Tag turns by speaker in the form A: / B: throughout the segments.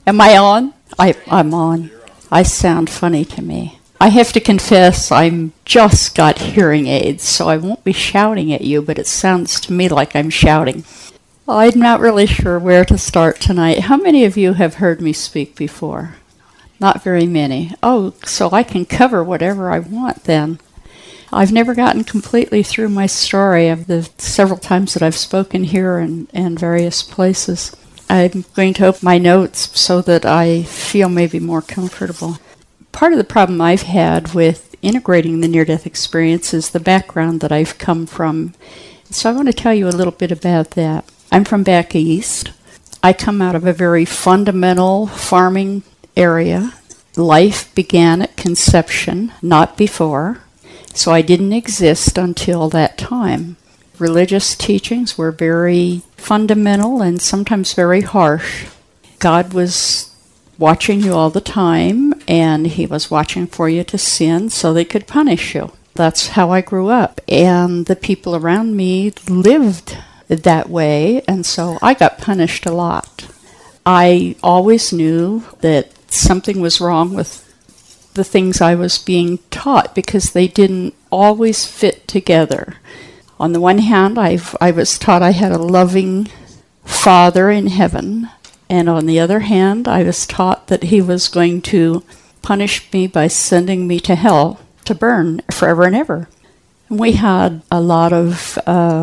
A: Am I on? I'm on. I sound funny to me. I have to confess, I'm just got hearing aids, so I won't be shouting at you, but it sounds to me like I'm shouting. I'm not really sure where to start tonight. How many of you have heard me speak before? Not very many. Oh, so I can cover whatever I want then. I've never gotten completely through my story of the several times that I've spoken here and various places. I'm going to open my notes so that I feel maybe more comfortable. Part of the problem I've had with integrating the near-death experience is the background that I've come from. So I want to tell you a little bit about that. I'm from back east. I come out of a very fundamental farming area. Life began at conception, not before. So I didn't exist until that time. Religious teachings were very fundamental and sometimes very harsh. God was watching you all the time, and he was watching for you to sin so they could punish you. That's how I grew up, and the people around me lived that way, and so I got punished a lot. I always knew that something was wrong with the things I was being taught because they didn't always fit together. On the one hand, I was taught I had a loving Father in heaven, and on the other hand, I was taught that he was going to punish me by sending me to hell to burn forever and ever. And we had a lot of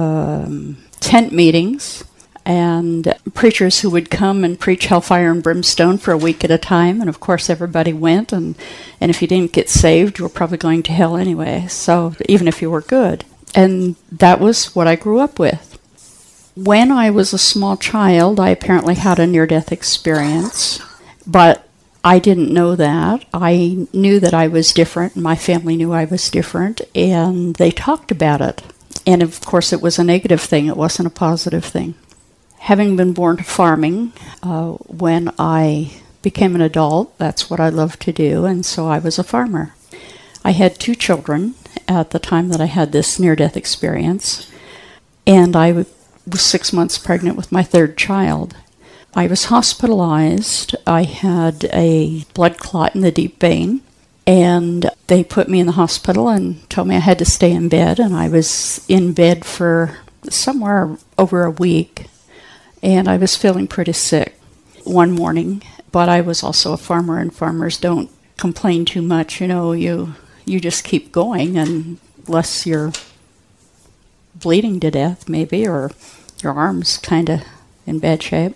A: tent meetings and preachers who would come and preach hellfire and brimstone for a week at a time. And of course, everybody went. And if you didn't get saved, you were probably going to hell anyway. So even if you were good. And that was what I grew up with. When I was a small child, I apparently had a near-death experience, but I didn't know that. I knew that I was different, and my family knew I was different, and they talked about it. And of course, it was a negative thing. It wasn't a positive thing. Having been born to farming, when I became an adult, that's what I loved to do, and so I was a farmer. I had 2 children at the time that I had this near-death experience, and I was 6 months pregnant with my 3rd child. I was hospitalized. I had a blood clot in the deep vein, and they put me in the hospital and told me I had to stay in bed, and I was in bed for somewhere over a week, and I was feeling pretty sick one morning, but I was also a farmer, and farmers don't complain too much. You know, you just keep going unless you're bleeding to death, maybe, or your arm's kind of in bad shape.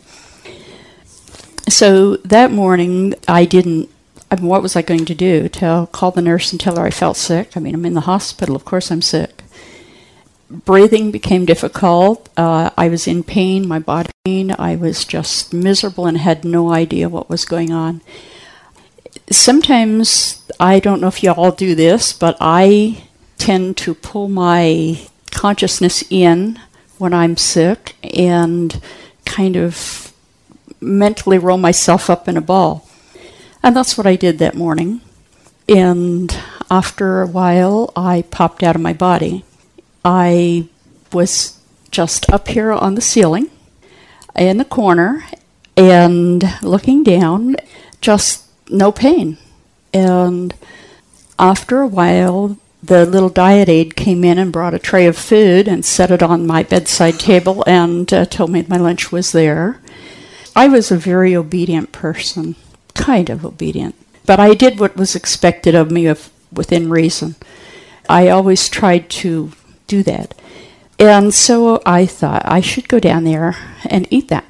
A: So that morning, what was I going to do? Call the nurse and tell her I felt sick? I mean, I'm in the hospital. Of course I'm sick. Breathing became difficult. I was in pain, my body pain. I was just miserable and had no idea what was going on. Sometimes, I don't know if you all do this, but I tend to pull my consciousness in when I'm sick and kind of mentally roll myself up in a ball. And that's what I did that morning. And after a while, I popped out of my body. I was just up here on the ceiling in the corner and looking down, just no pain. And after a while, the little diet aide came in and brought a tray of food and set it on my bedside table and told me my lunch was there. I was a very obedient person, kind of obedient, but I did what was expected of me within reason. I always tried to do that. And so I thought I should go down there and eat that.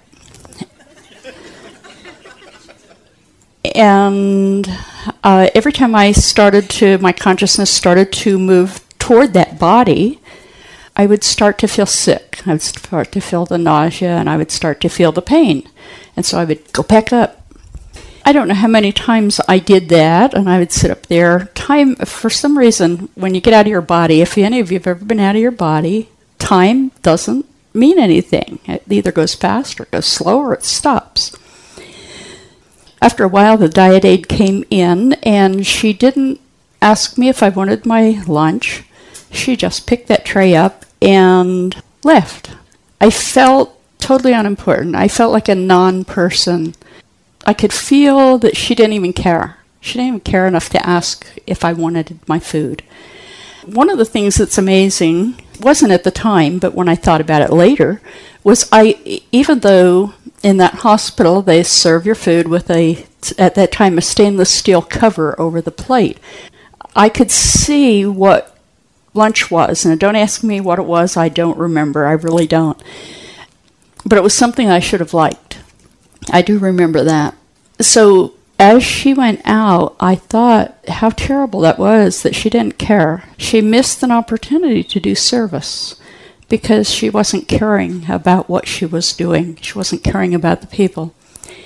A: And every time my consciousness started to move toward that body, I would start to feel sick. I would start to feel the nausea, and I would start to feel the pain. And so I would go back up. I don't know how many times I did that, and I would sit up there. Time, for some reason, when you get out of your body, if any of you have ever been out of your body, time doesn't mean anything. It either goes fast or it goes slow or it stops. After a while, the diet aide came in, and she didn't ask me if I wanted my lunch. She just picked that tray up and left. I felt totally unimportant. I felt like a non-person. I could feel that she didn't even care. She didn't even care enough to ask if I wanted my food. One of the things that's amazing, wasn't at the time, but when I thought about it later, was even though in that hospital they serve your food with at that time, a stainless steel cover over the plate, I could see what lunch was. And don't ask me what it was, I don't remember, I really don't. But it was something I should have liked. I do remember that. So as she went out, I thought how terrible that was that she didn't care. She missed an opportunity to do service because she wasn't caring about what she was doing. She wasn't caring about the people.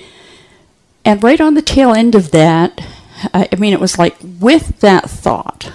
A: And right on the tail end of that, it was like with that thought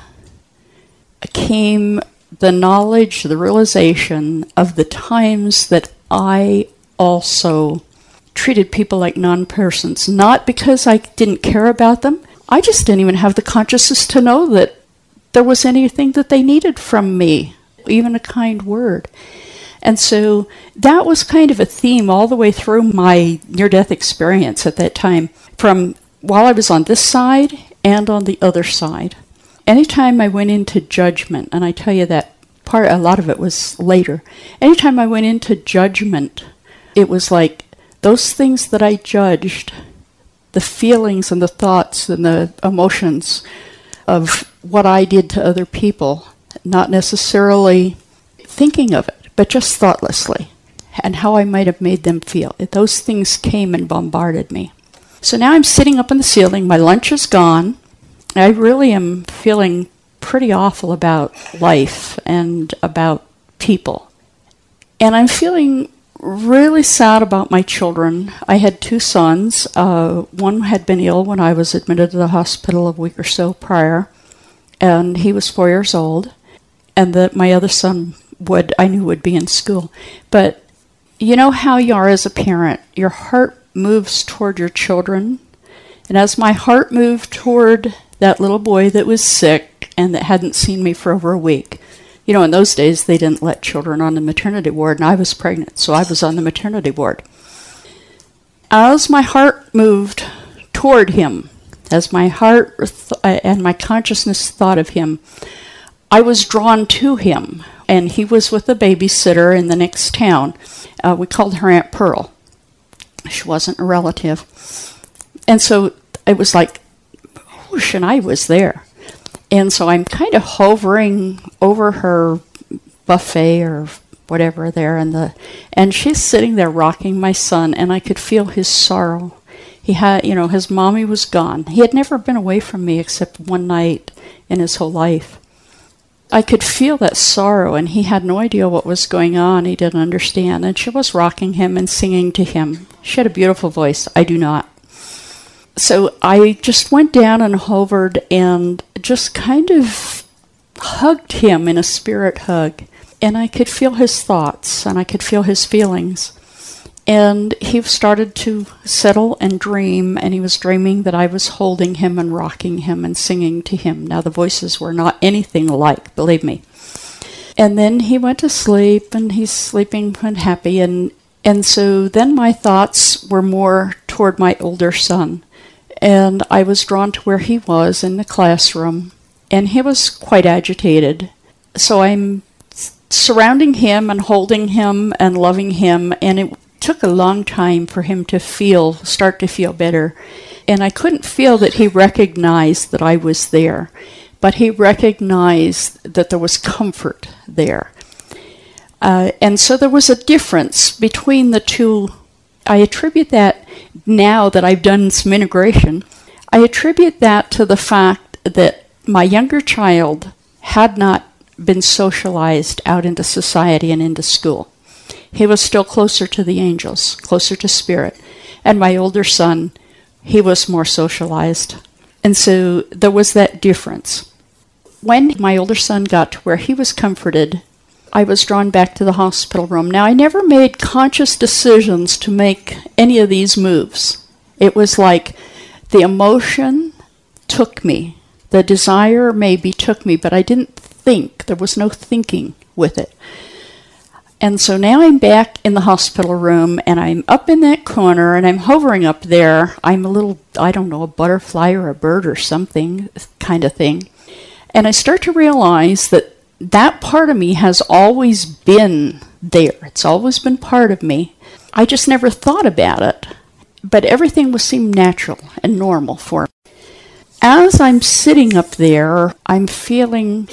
A: came the knowledge, the realization of the times that I also treated people like non-persons, not because I didn't care about them. I just didn't even have the consciousness to know that there was anything that they needed from me, even a kind word. And so that was kind of a theme all the way through my near-death experience at that time, from while I was on this side and on the other side. Anytime I went into judgment, and I tell you that a lot of it was later, anytime I went into judgment, it was like those things that I judged, the feelings and the thoughts and the emotions of what I did to other people, not necessarily thinking of it, but just thoughtlessly, and how I might have made them feel. Those things came and bombarded me. So now I'm sitting up on the ceiling, my lunch is gone. I really am feeling pretty awful about life and about people. And I'm feeling really sad about my children. I had 2 sons. One had been ill when I was admitted to the hospital a week or so prior, and he was 4 years old. And my other son I knew would be in school. But you know how you are as a parent. Your heart moves toward your children. And as my heart moved toward that little boy that was sick and that hadn't seen me for over a week. In those days, they didn't let children on the maternity ward, and I was pregnant, so I was on the maternity ward. As my heart moved toward him, as my heart and my consciousness thought of him, I was drawn to him, and he was with a babysitter in the next town. We called her Aunt Pearl. She wasn't a relative. And so it was like, whoosh, and I was there. And so I'm kind of hovering over her buffet or whatever there, and she's sitting there rocking my son, and I could feel his sorrow. He had, his mommy was gone. He had never been away from me except one night in his whole life. I could feel that sorrow, and he had no idea what was going on. He didn't understand. And she was rocking him and singing to him. She had a beautiful voice. I do not. So I just went down and hovered and just kind of hugged him in a spirit hug. And I could feel his thoughts, and I could feel his feelings. And he started to settle and dream, and he was dreaming that I was holding him and rocking him and singing to him. Now, the voices were not anything alike, believe me. And then he went to sleep, and he's sleeping and happy. And so then my thoughts were more toward my older son. And I was drawn to where he was in the classroom, and he was quite agitated. So I'm surrounding him and holding him and loving him, and it took a long time for him to start to feel better. And I couldn't feel that he recognized that I was there, but he recognized that there was comfort there. And so there was a difference between the two. I attribute that, now that I've done some integration, I attribute that to the fact that my younger child had not been socialized out into society and into school. He was still closer to the angels, closer to spirit. And my older son, he was more socialized. And so there was that difference. When my older son got to where he was comforted, I was drawn back to the hospital room. Now, I never made conscious decisions to make any of these moves. It was like the emotion took me. The desire maybe took me, but I didn't think. There was no thinking with it. And so now I'm back in the hospital room, and I'm up in that corner, and I'm hovering up there. I'm a little, I don't know, a butterfly or a bird or something kind of thing. And I start to realize that that part of me has always been there. It's always been part of me. I just never thought about it. But everything would seem natural and normal for me. As I'm sitting up there, I'm feeling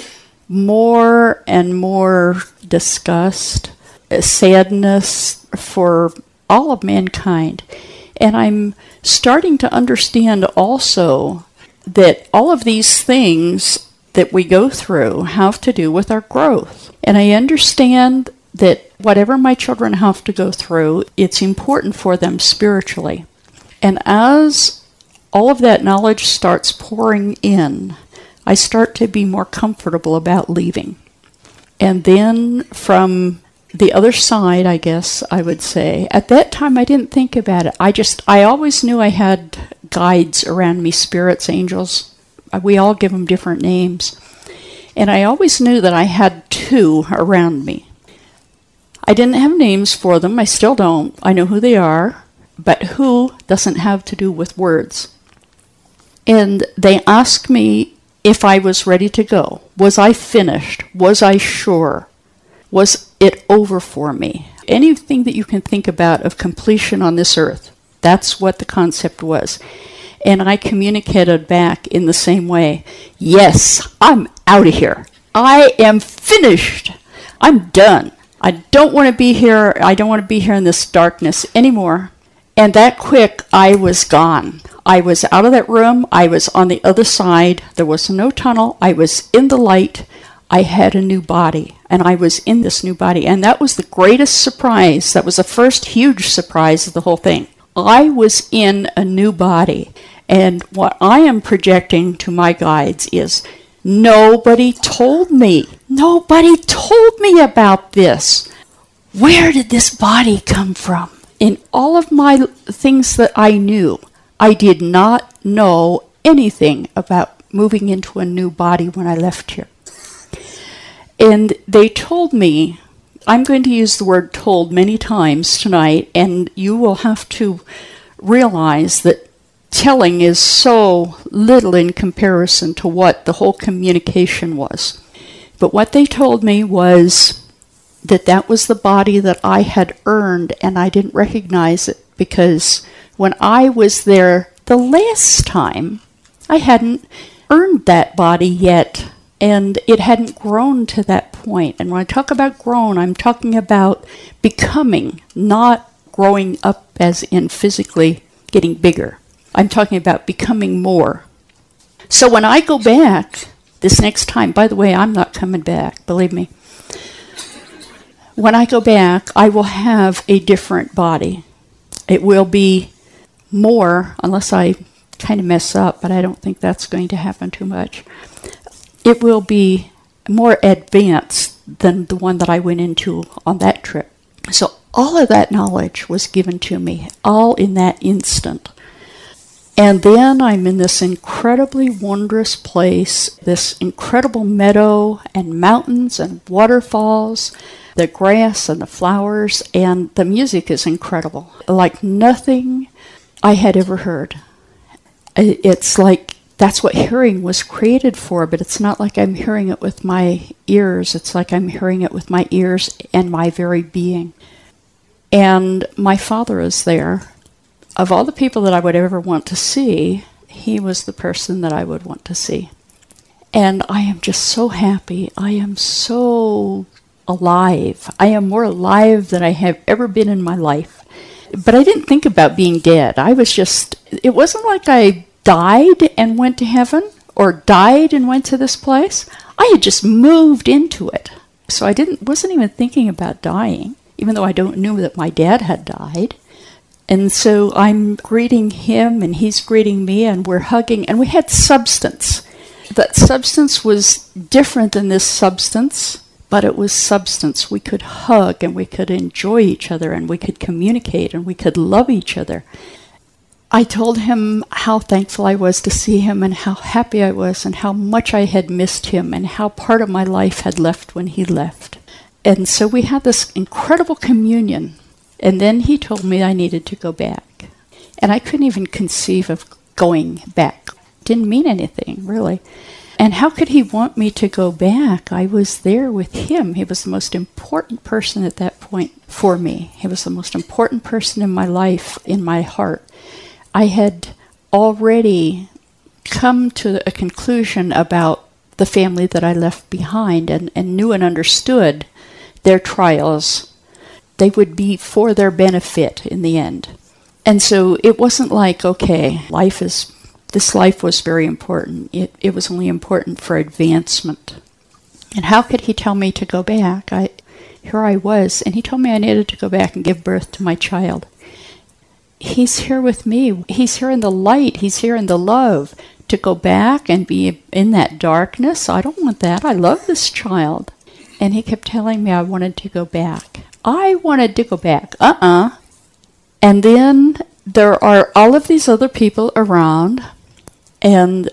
A: more and more disgust, sadness for all of mankind. And I'm starting to understand also that all of these things that we go through have to do with our growth. And I understand that whatever my children have to go through, it's important for them spiritually. And as all of that knowledge starts pouring in, I start to be more comfortable about leaving. And then from the other side, I guess I would say, at that time I didn't think about it. I always knew I had guides around me, spirits, angels. We all give them different names. And I always knew that I had two around me. I didn't have names for them. I still don't. I know who they are. But who doesn't have to do with words. And they asked me if I was ready to go. Was I finished? Was I sure? Was it over for me? Anything that you can think about of completion on this earth. That's what the concept was. And I communicated back in the same way. Yes, I'm out of here. I am finished. I'm done. I don't want to be here. I don't want to be here in this darkness anymore. And that quick, I was gone. I was out of that room. I was on the other side. There was no tunnel. I was in the light. I had a new body, and I was in this new body. And that was the greatest surprise. That was the first huge surprise of the whole thing. I was in a new body. And what I am projecting to my guides is, nobody told me. Nobody told me about this. Where did this body come from? In all of my things that I knew, I did not know anything about moving into a new body when I left here. And they told me, I'm going to use the word told many times tonight, and you will have to realize that telling is so little in comparison to what the whole communication was. But what they told me was that that was the body that I had earned, and I didn't recognize it because when I was there the last time, I hadn't earned that body yet, and it hadn't grown to that point. And when I talk about grown, I'm talking about becoming, not growing up as in physically getting bigger. I'm talking about becoming more. So when I go back this next time, by the way, I'm not coming back, believe me. When I go back, I will have a different body. It will be more, unless I kind of mess up, but I don't think that's going to happen too much. It will be more advanced than the one that I went into on that trip. So all of that knowledge was given to me, all in that instant. And then I'm in this incredibly wondrous place, this incredible meadow and mountains and waterfalls, the grass and the flowers, and the music is incredible, like nothing I had ever heard. It's like that's what hearing was created for, but it's not like I'm hearing it with my ears. It's like I'm hearing it with my ears and my very being. And my father is there. Of all the people that I would ever want to see, he was the person that I would want to see. And I am just so happy. I am so alive. I am more alive than I have ever been in my life. But I didn't think about being dead. It wasn't like I died and went to heaven or died and went to this place. I had just moved into it. So I wasn't even thinking about dying, even though I don't know that my dad had died. And so I'm greeting him and he's greeting me and we're hugging and we had substance. That substance was different than this substance, but it was substance. We could hug and we could enjoy each other and we could communicate and we could love each other. I told him how thankful I was to see him and how happy I was and how much I had missed him and how part of my life had left when he left. And so we had this incredible communion. And then he told me I needed to go back. And I couldn't even conceive of going back. Didn't mean anything, really. And how could he want me to go back? I was there with him. He was the most important person at that point for me. He was the most important person in my life, in my heart. I had already come to a conclusion about the family that I left behind and knew and understood their trials. They would be for their benefit in the end. And so it wasn't like, okay, this life was very important. It was only important for advancement. And how could he tell me to go back? Here I was, and he told me I needed to go back and give birth to my child. He's here with me. He's here in the light. He's here in the love. To go back and be in that darkness, I don't want that. I love this child. And he kept telling me I wanted to go back. I wanted to go back. And then there are all of these other people around. And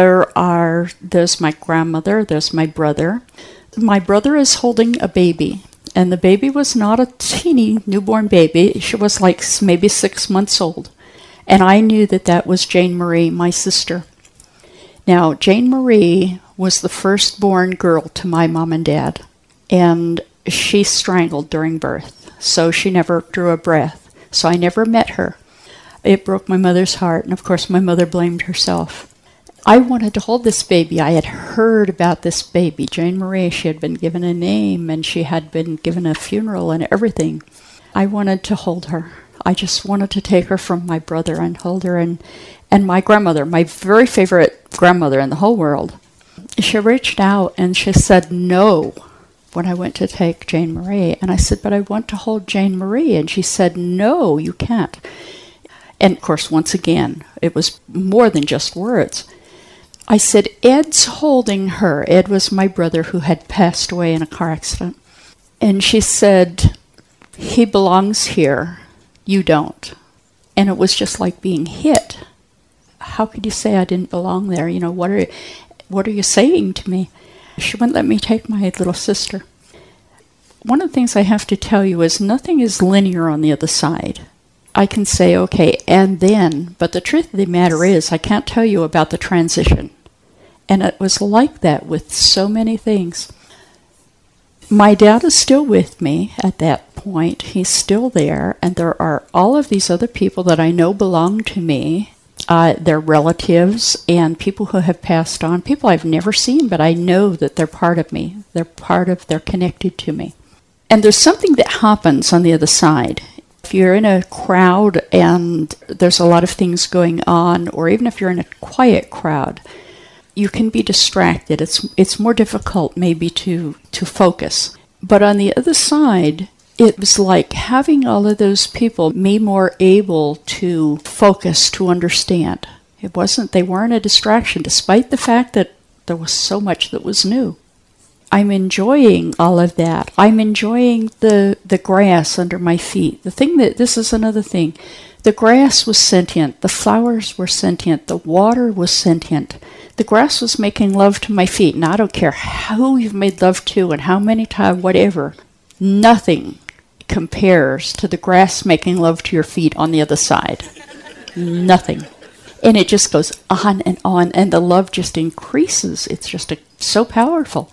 A: there's my grandmother, there's my brother. My brother is holding a baby. And the baby was not a teeny newborn baby. She was like maybe 6 months old. And I knew that was Jane Marie, my sister. Now, Jane Marie was the firstborn girl to my mom and dad. And she strangled during birth. So she never drew a breath. So I never met her. It broke my mother's heart. And of course, my mother blamed herself. I wanted to hold this baby. I had heard about this baby, Jane Marie. She had been given a name and she had been given a funeral and everything. I wanted to hold her. I just wanted to take her from my brother and hold her. And my grandmother, my very favorite grandmother in the whole world, she reached out and she said no when I went to take Jane Marie. And I said, but I want to hold Jane Marie. And she said, no, you can't. And of course, once again, it was more than just words. I said, Ed's holding her. Ed was my brother who had passed away in a car accident. And she said, he belongs here. You don't. And it was just like being hit. How could you say I didn't belong there? You know, what are you saying to me? She wouldn't let me take my little sister. One of the things I have to tell you is nothing is linear on the other side. I can say, okay, and then, but the truth of the matter is I can't tell you about the transition. And it was like that with so many things. My dad is still with me at that point. He's still there. And there are all of these other people that I know belong to me. They're relatives and people who have passed on. People I've never seen, but I know that they're part of me. They're connected to me. And there's something that happens on the other side. If you're in a crowd and there's a lot of things going on, or even if you're in a quiet crowd, you can be distracted. It's more difficult maybe to focus. But on the other side, it was like having all of those people, me more able to focus, to understand. They weren't a distraction, despite the fact that there was so much that was new. I'm enjoying all of that. I'm enjoying the grass under my feet. This is another thing. The grass was sentient. The flowers were sentient. The water was sentient. The grass was making love to my feet. And I don't care who you've made love to and how many times, whatever. Nothing compares to the grass making love to your feet on the other side. Nothing. And it just goes on, and the love just increases. It's just so powerful.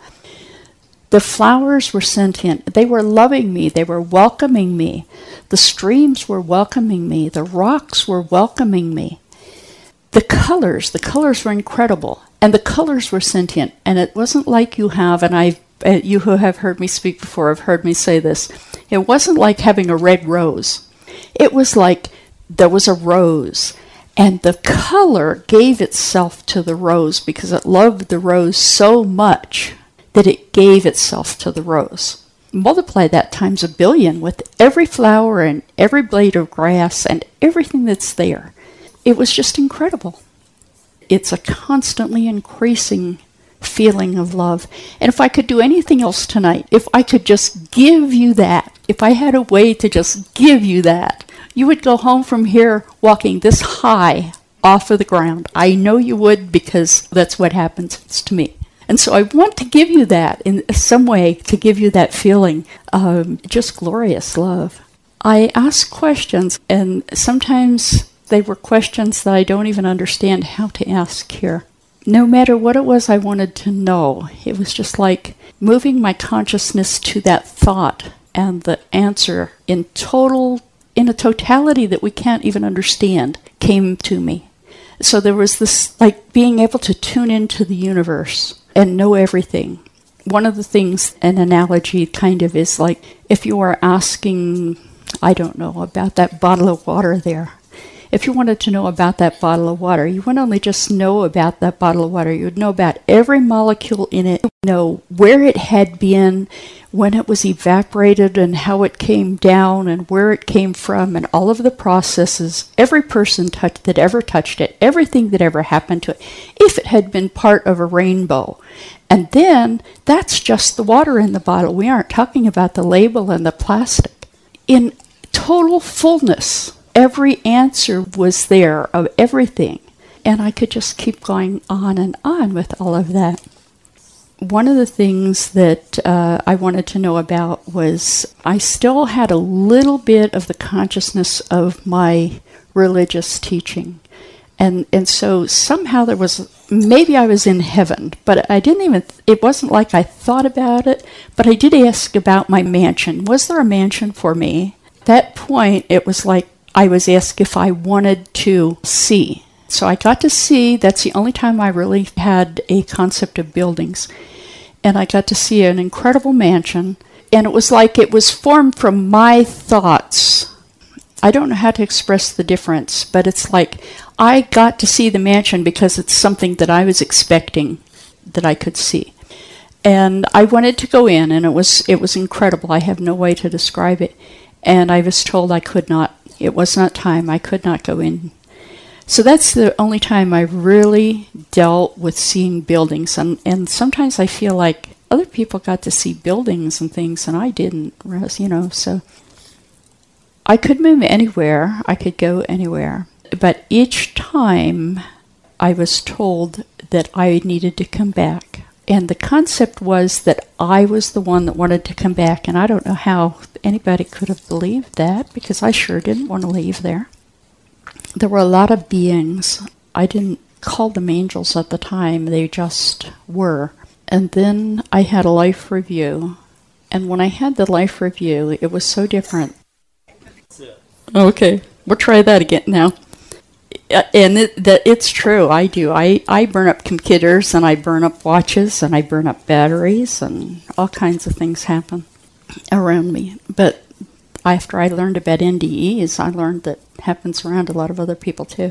A: The flowers were sentient. They were loving me. They were welcoming me. The streams were welcoming me. The rocks were welcoming me. The colors were incredible. And the colors were sentient. And it wasn't like you have, and you who have heard me speak before have heard me say this, it wasn't like having a red rose. It was like there was a rose. And the color gave itself to the rose because it loved the rose so much that it gave itself to the rose. Multiply that times 1 billion with every flower and every blade of grass and everything that's there. It was just incredible. It's a constantly increasing feeling of love. And if I could do anything else tonight, if I could just give you that, if I had a way to just give you that, you would go home from here walking this high off of the ground. I know you would, because that's what happens to me. And so I want to give you that in some way, to give you that feeling of just glorious love. I ask questions, and sometimes they were questions that I don't even understand how to ask here. No matter what it was I wanted to know, it was just like moving my consciousness to that thought, and the answer in a totality that we can't even understand came to me. So there was this, like, being able to tune into the universe and know everything. One of the things, an analogy kind of is like, if you are asking, I don't know, about that bottle of water there. If you wanted to know about that bottle of water, you wouldn't only just know about that bottle of water, you would know about every molecule in it, know where it had been, when it was evaporated and how it came down and where it came from and all of the processes, every person that ever touched it, everything that ever happened to it, if it had been part of a rainbow. And then that's just the water in the bottle. We aren't talking about the label and the plastic. In total fullness, every answer was there of everything. And I could just keep going on and on with all of that. One of the things that I wanted to know about was I still had a little bit of the consciousness of my religious teaching. And so somehow there was, maybe I was in heaven, but I didn't even, it wasn't like I thought about it, but I did ask about my mansion. Was there a mansion for me? At that point, it was like I was asked if I wanted to see. So I got to see, that's the only time I really had a concept of buildings. And I got to see an incredible mansion. And it was like it was formed from my thoughts. I don't know how to express the difference, but it's like I got to see the mansion because it's something that I was expecting that I could see. And I wanted to go in, and it was incredible. I have no way to describe it. And I was told I could not. It was not time. I could not go in. So that's the only time I really dealt with seeing buildings. And sometimes I feel like other people got to see buildings and things, and I didn't, so I could move anywhere. I could go anywhere. But each time I was told that I needed to come back. And the concept was that I was the one that wanted to come back. And I don't know how anybody could have believed that, because I sure didn't want to leave there. There were a lot of beings. I didn't call them angels at the time. They just were. And then I had a life review. And when I had the life review, it was so different. Okay, we'll try that again now. And it's true, I do. I burn up computers, and I burn up watches, and I burn up batteries, and all kinds of things happen around me. But after I learned about NDEs, I learned that happens around a lot of other people too.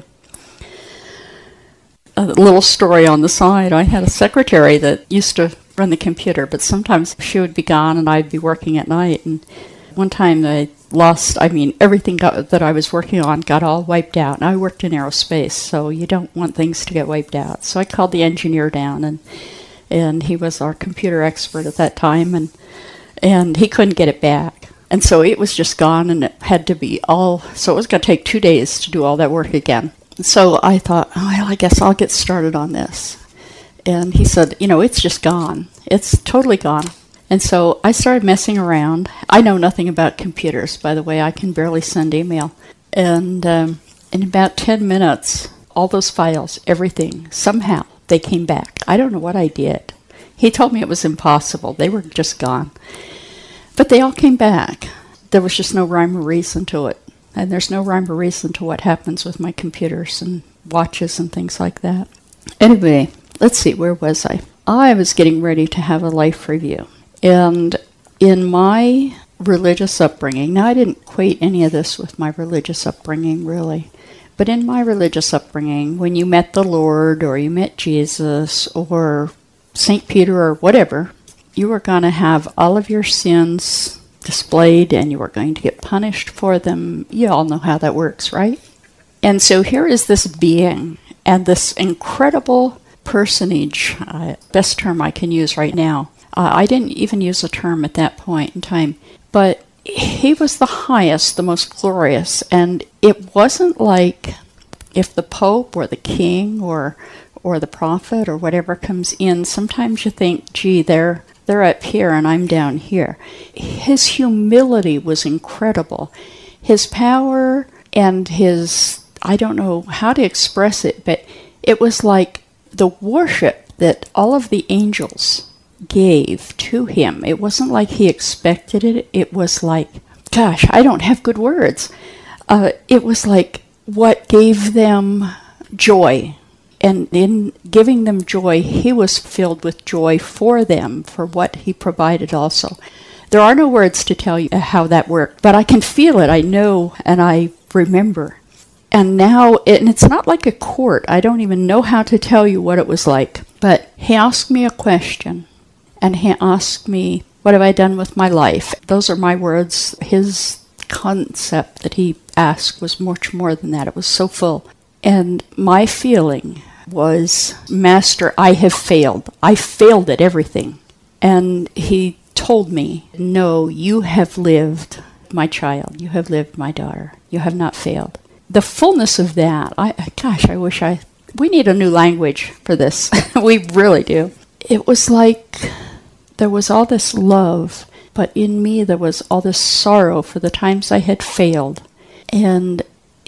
A: A little story on the side, I had a secretary that used to run the computer, but sometimes she would be gone and I'd be working at night. And one time I lost, everything that I was working on got all wiped out. And I worked in aerospace, so you don't want things to get wiped out. So I called the engineer down, and he was our computer expert at that time, and he couldn't get it back. And so it was just gone, and it had to be so it was going to take 2 days to do all that work again. So I thought, well, I guess I'll get started on this. And he said, it's just gone. It's totally gone. And so I started messing around. I know nothing about computers, by the way. I can barely send email. And in about 10 minutes, all those files, everything, somehow they came back. I don't know what I did. He told me it was impossible. They were just gone. But they all came back. There was just no rhyme or reason to it. And there's no rhyme or reason to what happens with my computers and watches and things like that. Anyway, let's see, where was I? I was getting ready to have a life review. And in my religious upbringing, now I didn't equate any of this with my religious upbringing, really. But in my religious upbringing, when you met the Lord or you met Jesus or St. Peter or whatever, you were going to have all of your sins displayed and you were going to get punished for them. You all know how that works, right? And so here is this being and this incredible personage, best term I can use right now. I didn't even use a term at that point in time, but he was the highest, the most glorious, and it wasn't like if the Pope or the King or or the prophet or whatever comes in, sometimes you think, gee, they're up here and I'm down here. His humility was incredible. His power and his, I don't know how to express it, but it was like the worship that all of the angels gave to him. It wasn't like he expected it. It was like, gosh, I don't have good words. It was like what gave them joy. And in giving them joy, he was filled with joy for them, for what he provided also. There are no words to tell you how that worked, but I can feel it. I know and I remember. And now, and it's not like a court. I don't even know how to tell you what it was like. But he asked me a question, and he asked me, what have I done with my life? Those are my words. His concept that he asked was much more than that. It was so full. And my feeling was, Master, I have failed. I failed at everything. And he told me, no, you have lived, my child. You have lived, my daughter. You have not failed. The fullness of that, we need a new language for this. We really do. It was like there was all this love, but in me there was all this sorrow for the times I had failed. And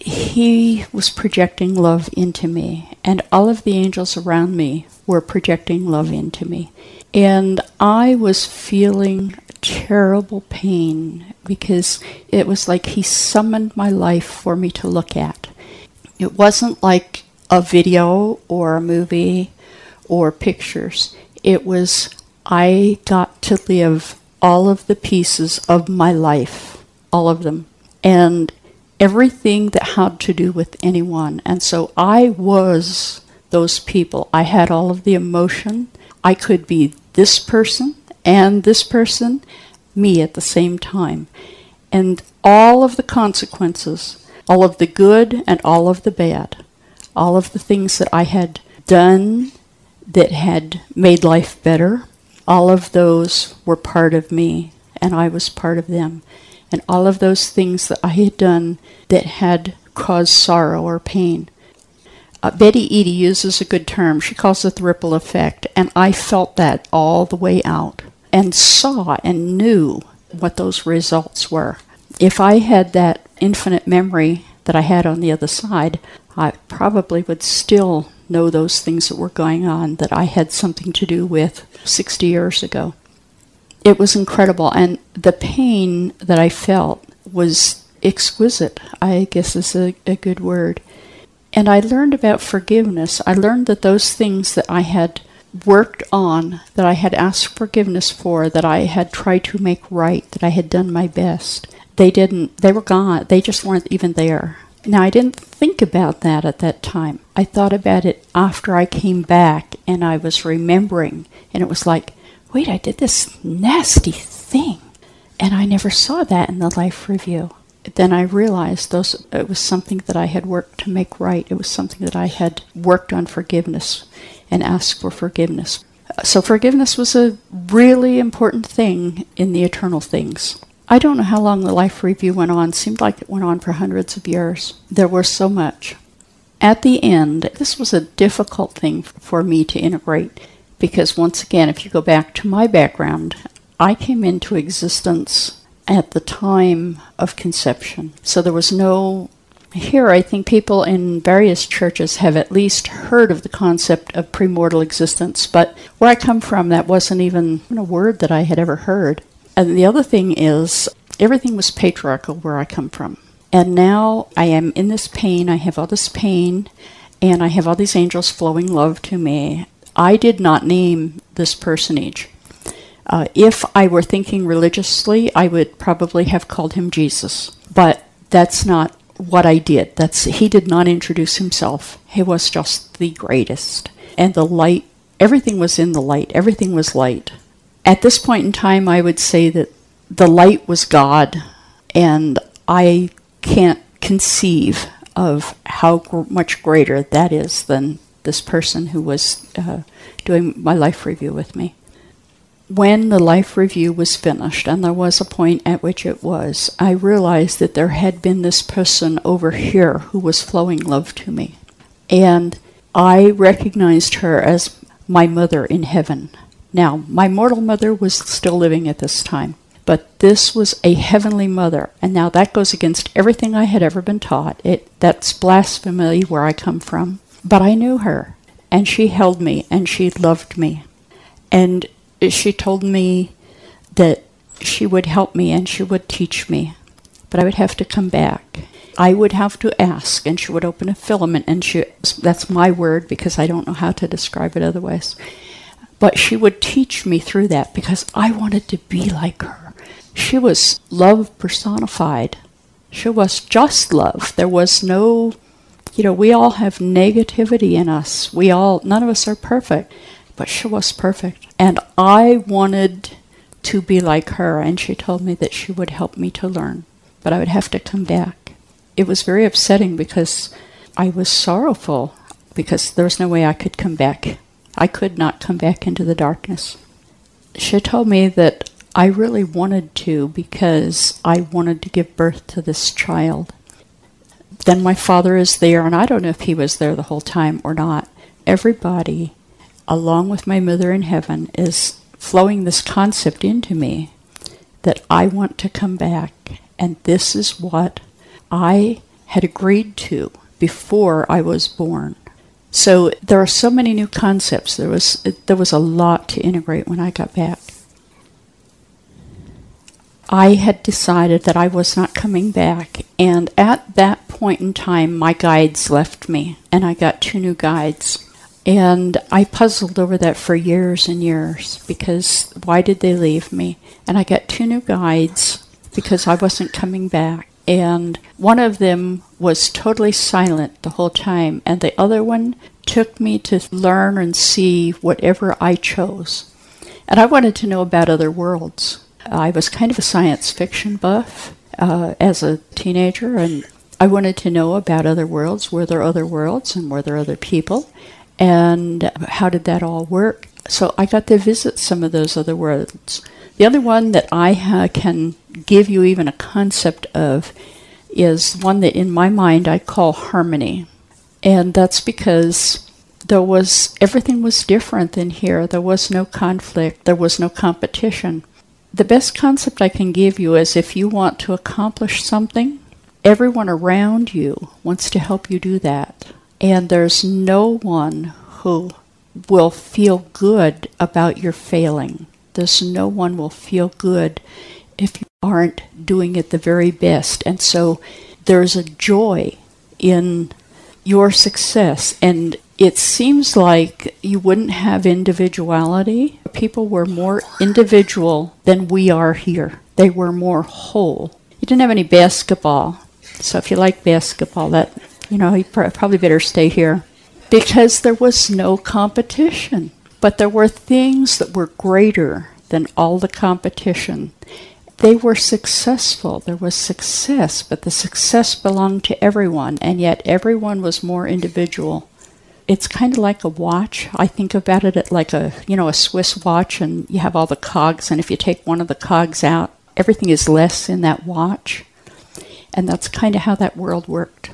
A: he was projecting love into me, and all of the angels around me were projecting love into me. And I was feeling terrible pain because it was like he summoned my life for me to look at. It wasn't like a video or a movie or pictures. It was, I got to live all of the pieces of my life, all of them, and everything that had to do with anyone. And so I was those people. I had all of the emotion. I could be this person and this person, me at the same time. And all of the consequences, all of the good and all of the bad, all of the things that I had done that had made life better, all of those were part of me, and I was part of them. And all of those things that I had done that had caused sorrow or pain. Betty Eadie uses a good term. She calls it the ripple effect. And I felt that all the way out and saw and knew what those results were. If I had that infinite memory that I had on the other side, I probably would still know those things that were going on that I had something to do with 60 years ago. It was incredible, and the pain that I felt was exquisite, I guess is a good word. And I learned about forgiveness. I learned that those things that I had worked on, that I had asked forgiveness for, that I had tried to make right, that I had done my best, they were gone. They just weren't even there. Now, I didn't think about that at that time. I thought about it after I came back and I was remembering, and it was like, wait, I did this nasty thing, and I never saw that in the life review. Then I realized it was something that I had worked to make right. It was something that I had worked on forgiveness and asked for forgiveness. So forgiveness was a really important thing in the eternal things. I don't know how long the life review went on. It seemed like it went on for hundreds of years. There was so much. At the end, this was a difficult thing for me to integrate. Because once again, if you go back to my background, I came into existence at the time of conception. So there was no, here I think people in various churches have at least heard of the concept of premortal existence, but where I come from, that wasn't even a word that I had ever heard. And the other thing is, everything was patriarchal where I come from. And now I am in this pain, I have all this pain, and I have all these angels flowing love to me. I did not name this personage. If I were thinking religiously, I would probably have called him Jesus. But that's not what I did. He did not introduce himself. He was just the greatest. And the light, everything was in the light. Everything was light. At this point in time, I would say that the light was God. And I can't conceive of how much greater that is than this person who was doing my life review with me. When the life review was finished, and there was a point at which it was, I realized that there had been this person over here who was flowing love to me. And I recognized her as my mother in heaven. Now, my mortal mother was still living at this time, but this was a heavenly mother, and now that goes against everything I had ever been taught. That's blasphemy where I come from. But I knew her, and she held me, and she loved me. And she told me that she would help me and she would teach me, but I would have to come back. I would have to ask, and she would open a filament, and that's my word because I don't know how to describe it otherwise. But she would teach me through that because I wanted to be like her. She was love personified. She was just love. There was no, we all have negativity in us. None of us are perfect, but she was perfect. And I wanted to be like her, and she told me that she would help me to learn, but I would have to come back. It was very upsetting because I was sorrowful because there was no way I could come back. I could not come back into the darkness. She told me that I really wanted to because I wanted to give birth to this child. Then my father is there, and I don't know if he was there the whole time or not. Everybody, along with my mother in heaven, is flowing this concept into me that I want to come back, and this is what I had agreed to before I was born. So there are so many new concepts. There was a lot to integrate when I got back. I had decided that I was not coming back, and at that point in time, my guides left me, and I got 2 new guides. And I puzzled over that for years and years, because why did they leave me? And I got 2 new guides because I wasn't coming back. And one of them was totally silent the whole time, and the other one took me to learn and see whatever I chose. And I wanted to know about other worlds. I was kind of a science fiction buff as a teenager, and I wanted to know about other worlds. Were there other worlds, and were there other people? And how did that all work? So I got to visit some of those other worlds. The other one that I can give you even a concept of is one that in my mind I call harmony. And that's because everything was different than here. There was no conflict. There was no competition. The best concept I can give you is if you want to accomplish something, everyone around you wants to help you do that. And there's no one who will feel good about your failing. There's no one will feel good if you aren't doing it the very best. And so there's a joy in your success. And it seems like you wouldn't have individuality. People were more individual than we are here. They were more whole. You didn't have any basketball. So if you like basketball, you probably better stay here. Because there was no competition. But there were things that were greater than all the competition. They were successful. There was success, but the success belonged to everyone, and yet everyone was more individual. It's kind of like a watch. I think about it like a Swiss watch, and you have all the cogs, and if you take one of the cogs out, everything is less in that watch. And that's kind of how that world worked.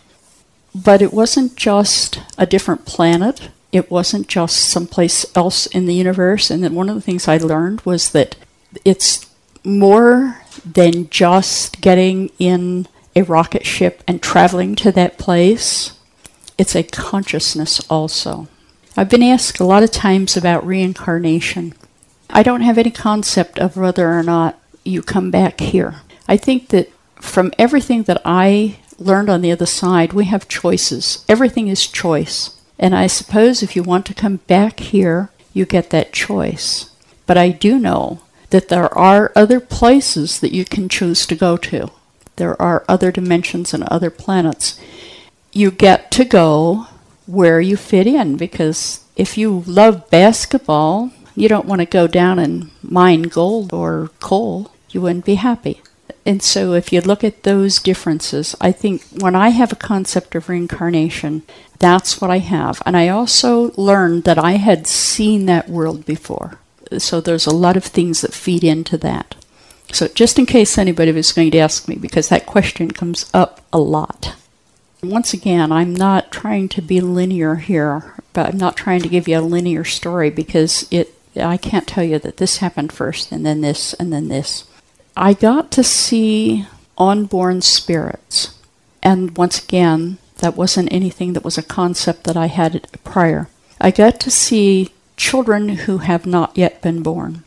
A: But it wasn't just a different planet. It wasn't just someplace else in the universe. And then one of the things I learned was that it's more than just getting in a rocket ship and traveling to that place. It's a consciousness also. I've been asked a lot of times about reincarnation. I don't have any concept of whether or not you come back here. I think that from everything that I learned on the other side, we have choices. Everything is choice. And I suppose if you want to come back here, you get that choice. But I do know that there are other places that you can choose to go to. There are other dimensions and other planets. You get to go where you fit in, because if you love basketball, you don't want to go down and mine gold or coal. You wouldn't be happy. And so if you look at those differences, I think when I have a concept of reincarnation, that's what I have. And I also learned that I had seen that world before. So there's a lot of things that feed into that. So just in case anybody was going to ask me, because that question comes up a lot. Once again, I'm not trying to be linear here, but I'm not trying to give you a linear story because I can't tell you that this happened first and then this and then this. I got to see unborn spirits. And once again, that wasn't anything that was a concept that I had prior. I got to see children who have not yet been born.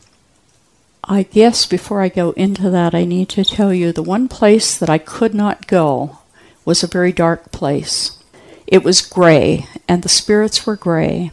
A: I guess before I go into that, I need to tell you the one place that I could not go was a very dark place. It was gray, and the spirits were gray.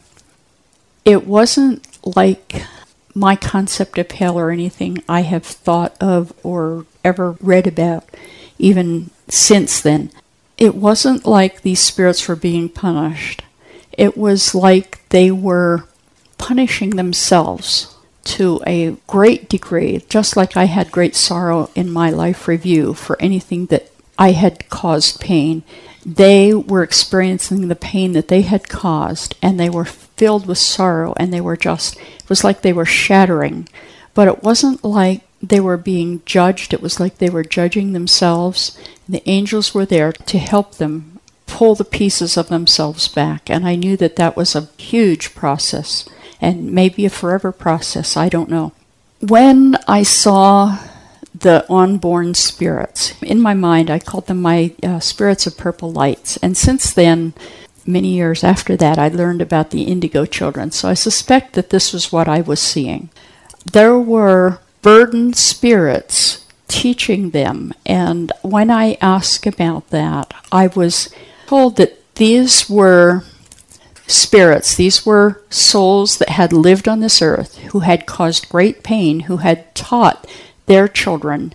A: It wasn't like my concept of hell or anything I have thought of or ever read about, even since then. It wasn't like these spirits were being punished. It was like they were punishing themselves to a great degree, just like I had great sorrow in my life review for anything that I had caused pain. They were experiencing the pain that they had caused, and they were filled with sorrow, and it was like they were shattering. But it wasn't like they were being judged. It was like they were judging themselves. The angels were there to help them pull the pieces of themselves back, and I knew that that was a huge process, and maybe a forever process, I don't know. When I saw the unborn spirits, in my mind I called them my spirits of purple lights, and since then, many years after that, I learned about the indigo children, so I suspect that this was what I was seeing. There were burdened spirits teaching them, and when I asked about that, I was told that these were spirits, these were souls that had lived on this earth, who had caused great pain, who had taught their children,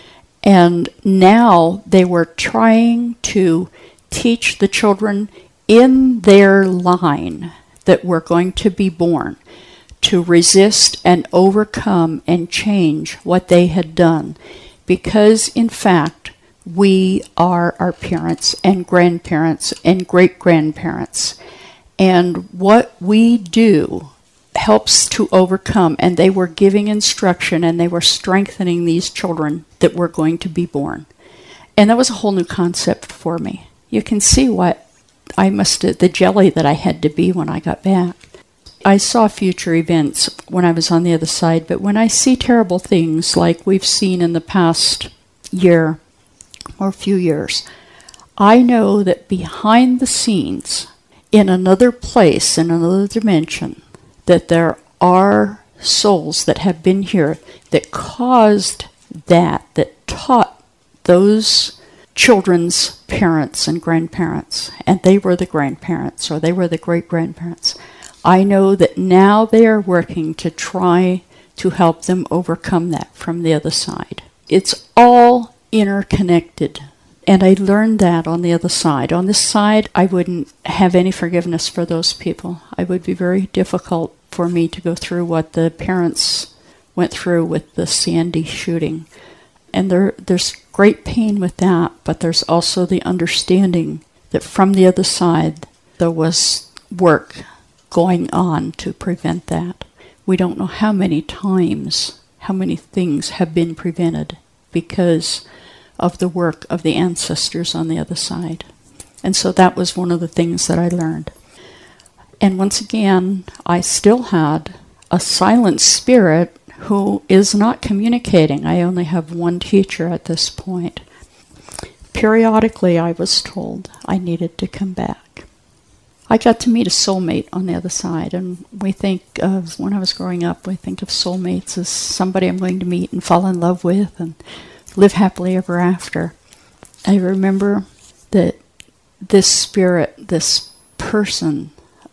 A: and now they were trying to teach the children in their line that were going to be born to resist and overcome and change what they had done, because in fact we are our parents and grandparents and great-grandparents. And what we do helps to overcome, and they were giving instruction and they were strengthening these children that were going to be born. And that was a whole new concept for me. You can see what the jelly that I had to be when I got back. I saw future events when I was on the other side, but when I see terrible things like we've seen in the past year or few years, I know that behind the scenes, in another place, in another dimension, that there are souls that have been here that caused that taught those children's parents and grandparents, and they were the grandparents, or they were the great-grandparents. I know that now they are working to try to help them overcome that from the other side. It's all interconnected. And I learned that on the other side. On this side, I wouldn't have any forgiveness for those people. It would be very difficult for me to go through what the parents went through with the Sandy shooting. And there's great pain with that, but there's also the understanding that from the other side, there was work going on to prevent that. We don't know how many times, how many things have been prevented because of the work of the ancestors on the other side. And so that was one of the things that I learned. And once again, I still had a silent spirit who is not communicating. I only have one teacher at this point. Periodically, I was told I needed to come back. I got to meet a soulmate on the other side, and we think of, when I was growing up, we think of soulmates as somebody I'm going to meet and fall in love with and live happily ever after. I remember that this spirit, this person,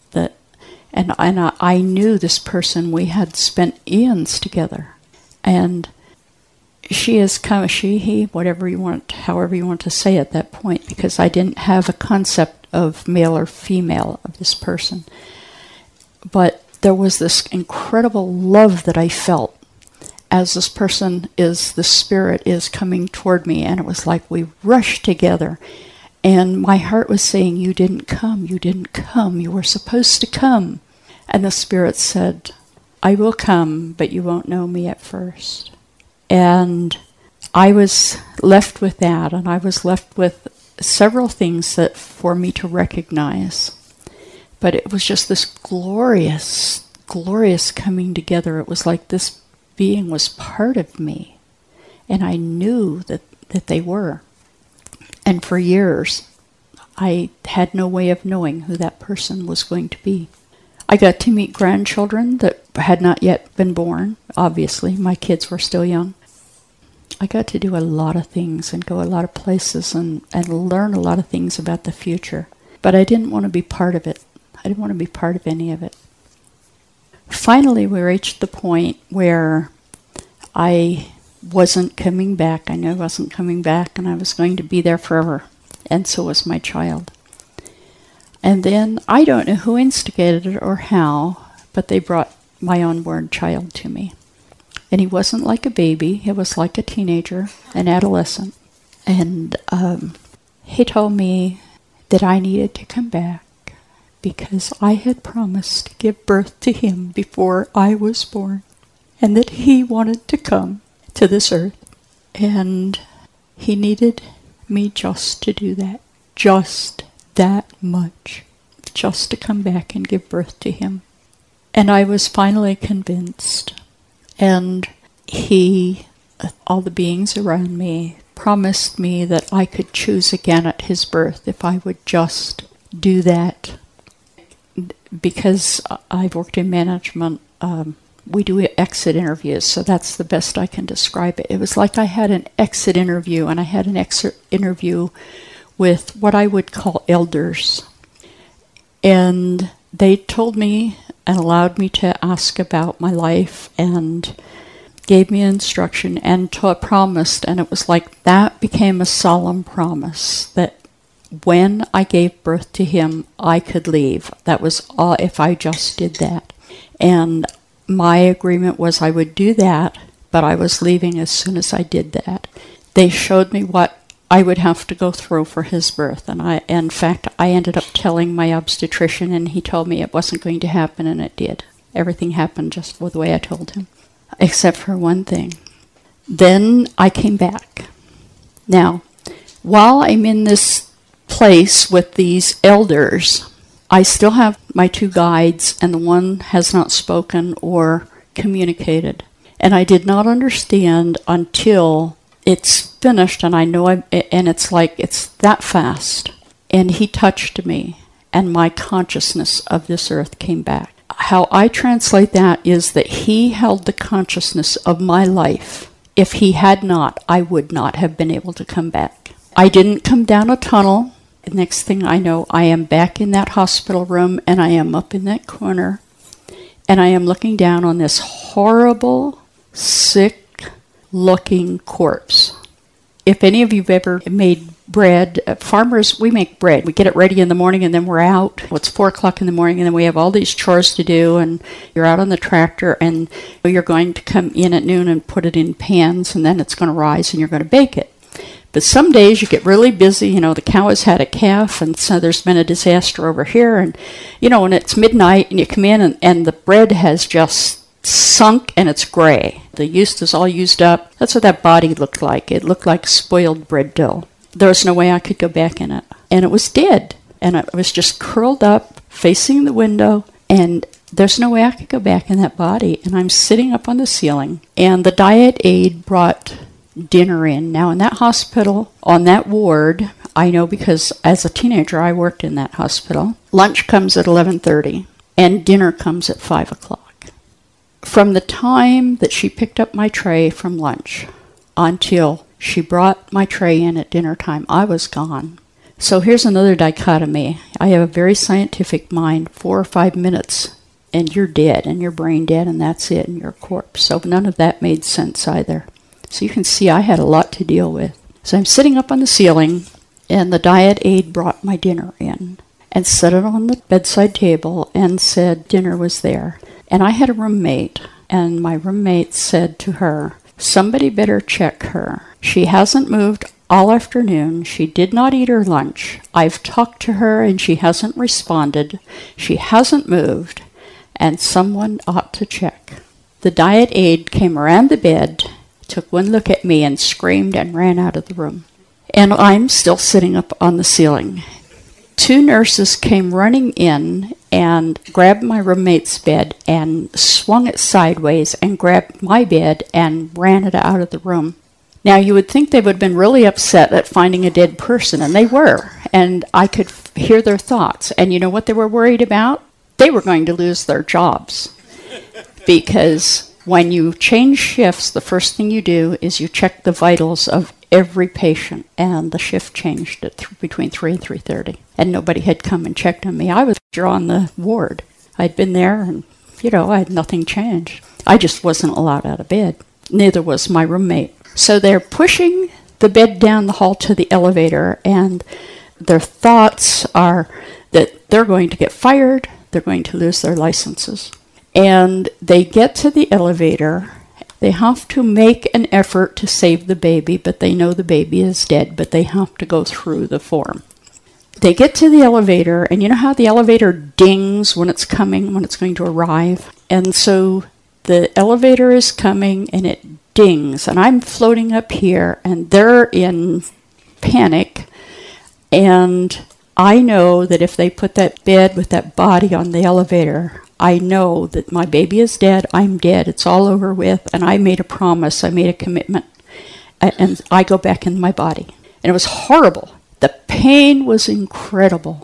A: and I knew this person. We had spent eons together, and she is kind of he, whatever you want, however you want to say at that point, because I didn't have a concept of male or female of this person. But there was this incredible love that I felt as this spirit is coming toward me, and it was like we rushed together, and my heart was saying, you didn't come, you were supposed to come. And the spirit said, I will come, but you won't know me at first. And I was left with that, and I was left with several things that for me to recognize. But it was just this glorious, glorious coming together. It was like this being was part of me. And I knew that they were. And for years, I had no way of knowing who that person was going to be. I got to meet grandchildren that had not yet been born. Obviously, my kids were still young. I got to do a lot of things and go a lot of places and learn a lot of things about the future. But I didn't want to be part of it. I didn't want to be part of any of it. Finally, we reached the point where I wasn't coming back. I knew I wasn't coming back, and I was going to be there forever. And so was my child. And then, I don't know who instigated it or how, but they brought my unborn child to me. And he wasn't like a baby. He was like a teenager, an adolescent. And he told me that I needed to come back because I had promised to give birth to him before I was born, and that he wanted to come to this earth. And he needed me just to do that. Just that much. Just to come back and give birth to him. And I was finally convinced. And he, all the beings around me, promised me that I could choose again at his birth if I would just do that. Because I've worked in management, we do exit interviews, so that's the best I can describe it. It was like I had an exit interview, and I had an exit interview with what I would call elders. And they told me and allowed me to ask about my life and gave me instruction and promised, and it was like that became a solemn promise that when I gave birth to him, I could leave. That was all if I just did that. And my agreement was I would do that, but I was leaving as soon as I did that. They showed me what I would have to go through for his birth. And in fact, I ended up telling my obstetrician, and he told me it wasn't going to happen, and it did. Everything happened just the way I told him, except for one thing. Then I came back. Now, while I'm in this place with these elders, I still have my two guides, and the one has not spoken or communicated. And I did not understand until it's finished, and I know and it's like it's that fast. And he touched me, and my consciousness of this earth came back. How I translate that is that he held the consciousness of my life. If he had not, I would not have been able to come back. I didn't come down a tunnel. The next thing I know, I am back in that hospital room, and I am up in that corner, and I am looking down on this horrible, sick-looking corpse. If any of you have ever made bread, farmers, we make bread. We get it ready in the morning, and then we're out. Well, it's 4 o'clock in the morning, and then we have all these chores to do, and you're out on the tractor, and you're going to come in at noon and put it in pans, and then it's going to rise, and you're going to bake it. But some days you get really busy, the cow has had a calf, and so there's been a disaster over here, and, when it's midnight and you come in and the bread has just sunk and it's gray. The yeast is all used up. That's what that body looked like. It looked like spoiled bread dough. There was no way I could go back in it. And it was dead. And it was just curled up, facing the window, and there's no way I could go back in that body. And I'm sitting up on the ceiling, and the diet aide brought dinner in. Now, in that hospital, on that ward, I know because as a teenager I worked in that hospital, lunch comes at 11:30 and dinner comes at 5 o'clock. From the time that she picked up my tray from lunch until she brought my tray in at dinner time, I was gone. So here's another dichotomy. I have a very scientific mind. 4 or 5 minutes and you're dead, and your brain dead, and that's it, and you're a corpse. So none of that made sense either. So you can see I had a lot to deal with. So I'm sitting up on the ceiling, and the diet aide brought my dinner in and set it on the bedside table and said dinner was there. And I had a roommate, and my roommate said to her, "Somebody better check her. She hasn't moved all afternoon. She did not eat her lunch. I've talked to her and she hasn't responded. She hasn't moved, and someone ought to check." The diet aide came around the bed, took one look at me, and screamed and ran out of the room. And I'm still sitting up on the ceiling. 2 nurses came running in and grabbed my roommate's bed and swung it sideways and grabbed my bed and ran it out of the room. Now, you would think they would have been really upset at finding a dead person, and they were. And I could hear their thoughts. And you know what they were worried about? They were going to lose their jobs. Because when you change shifts, the first thing you do is you check the vitals of every patient. And the shift changed at between 3 and 3:30. And nobody had come and checked on me. I was on the ward. I'd been there, and, I had nothing changed. I just wasn't allowed out of bed. Neither was my roommate. So they're pushing the bed down the hall to the elevator, and their thoughts are that they're going to get fired, they're going to lose their licenses. And they get to the elevator. They have to make an effort to save the baby, but they know the baby is dead, but they have to go through the form. They get to the elevator, and you know how the elevator dings when it's coming, when it's going to arrive? And so the elevator is coming, and it dings, and I'm floating up here, and they're in panic, and I know that if they put that bed with that body on the elevator, I know that my baby is dead, I'm dead, it's all over with, and I made a promise, I made a commitment, and I go back in my body. And it was horrible. The pain was incredible.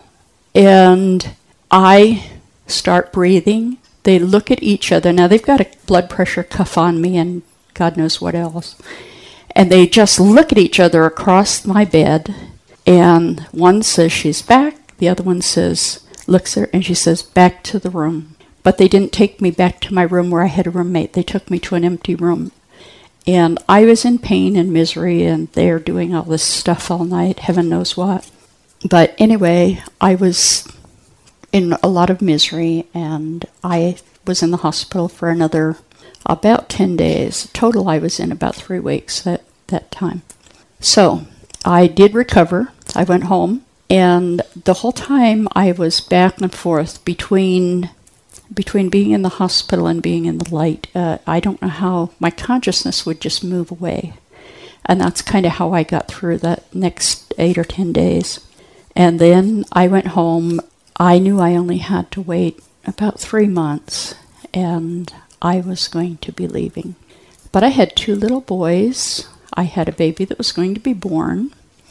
A: And I start breathing. They look at each other. Now, they've got a blood pressure cuff on me and God knows what else. And they just look at each other across my bed. And one says she's back. The other one looks at her, and she says, back to the room. But they didn't take me back to my room where I had a roommate. They took me to an empty room. And I was in pain and misery, and they're doing all this stuff all night, heaven knows what. But anyway, I was in a lot of misery, and I was in the hospital for another about 10 days. Total, I was in about 3 weeks that time. So I did recover. I went home, and the whole time I was back and forth between being in the hospital and being in the light. I don't know how my consciousness would just move away. And that's kind of how I got through that next 8 or 10 days. And then I went home. I knew I only had to wait about 3 months, and I was going to be leaving. But I had 2 little boys. I had a baby that was going to be born.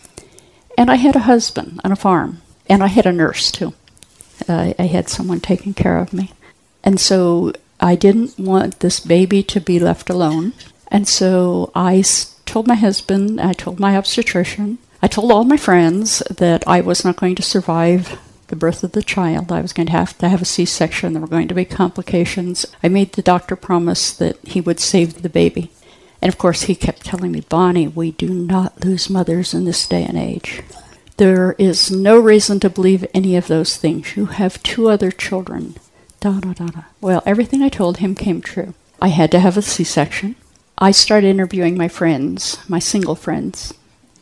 A: And I had a husband on a farm. And I had a nurse, too. I had someone taking care of me. And so I didn't want this baby to be left alone. And so I told my husband, I told my obstetrician, I told all my friends that I was not going to survive the birth of the child. I was going to have a C-section. There were going to be complications. I made the doctor promise that he would save the baby. And of course he kept telling me, Bonnie, we do not lose mothers in this day and age. There is no reason to believe any of those things. You have 2 other children. Well, everything I told him came true. I had to have a C-section. I started interviewing my friends, my single friends.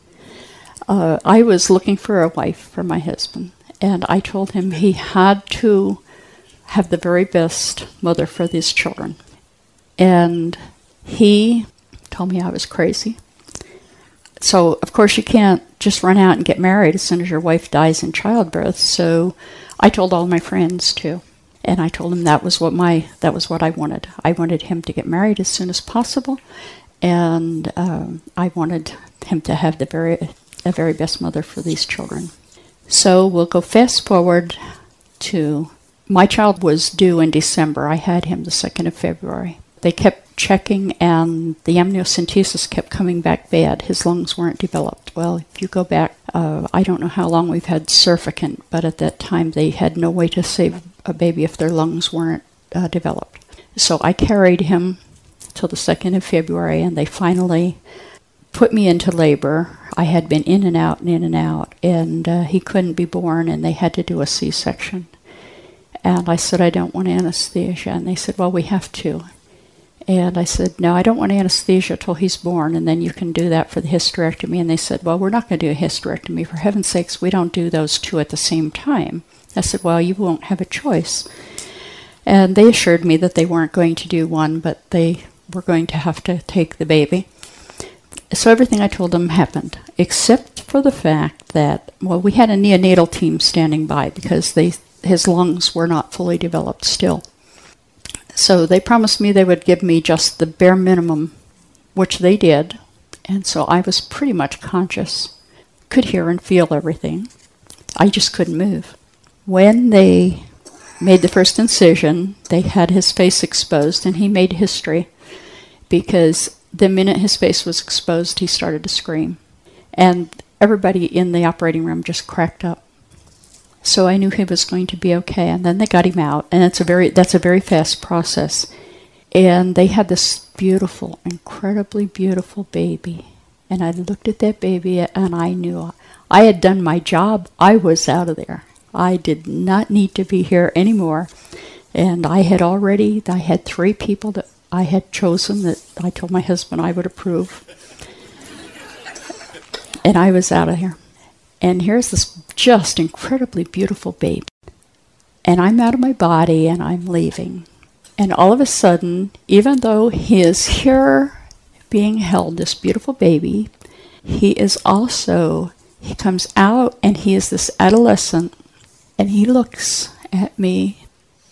A: I was looking for a wife for my husband, and I told him he had to have the very best mother for these children. And he told me I was crazy. So, of course, you can't just run out and get married as soon as your wife dies in childbirth. So I told all my friends, too. And I told him that was what I wanted. I wanted him to get married as soon as possible, and I wanted him to have the very best mother for these children. So we'll go fast forward to my child was due in December. I had him the 2nd of February. They kept checking, and the amniocentesis kept coming back bad. His lungs weren't developed. Well, if you go back, I don't know how long we've had Surfactant, but at that time they had no way to save a baby if their lungs weren't developed. So I carried him till the 2nd of February, and they finally put me into labor. I had been in and out, and he couldn't be born, and they had to do a C-section. And I said, I don't want anesthesia. And they said, well, we have to. And I said, no, I don't want anesthesia till he's born, and then you can do that for the hysterectomy. And they said, well, we're not going to do a hysterectomy. For heaven's sakes, we don't do those 2 at the same time. I said, well, you won't have a choice. And they assured me that they weren't going to do one, but they were going to have to take the baby. So everything I told him happened, except for the fact that, well, we had a neonatal team standing by because his lungs were not fully developed still. So they promised me they would give me just the bare minimum, which they did. And so I was pretty much conscious, could hear and feel everything. I just couldn't move. When they made the first incision, they had his face exposed, and he made history because the minute his face was exposed, he started to scream. And everybody in the operating room just cracked up. So I knew he was going to be okay, and then they got him out, and that's a very fast process. And they had this beautiful, incredibly beautiful baby. And I looked at that baby, and I knew I had done my job. I was out of there. I did not need to be here anymore. And I had 3 people that I had chosen that I told my husband I would approve. And I was out of here. And here's this just incredibly beautiful baby. And I'm out of my body and I'm leaving. And all of a sudden, even though he is here being held, this beautiful baby, he comes out and he is this adolescent, and he looks at me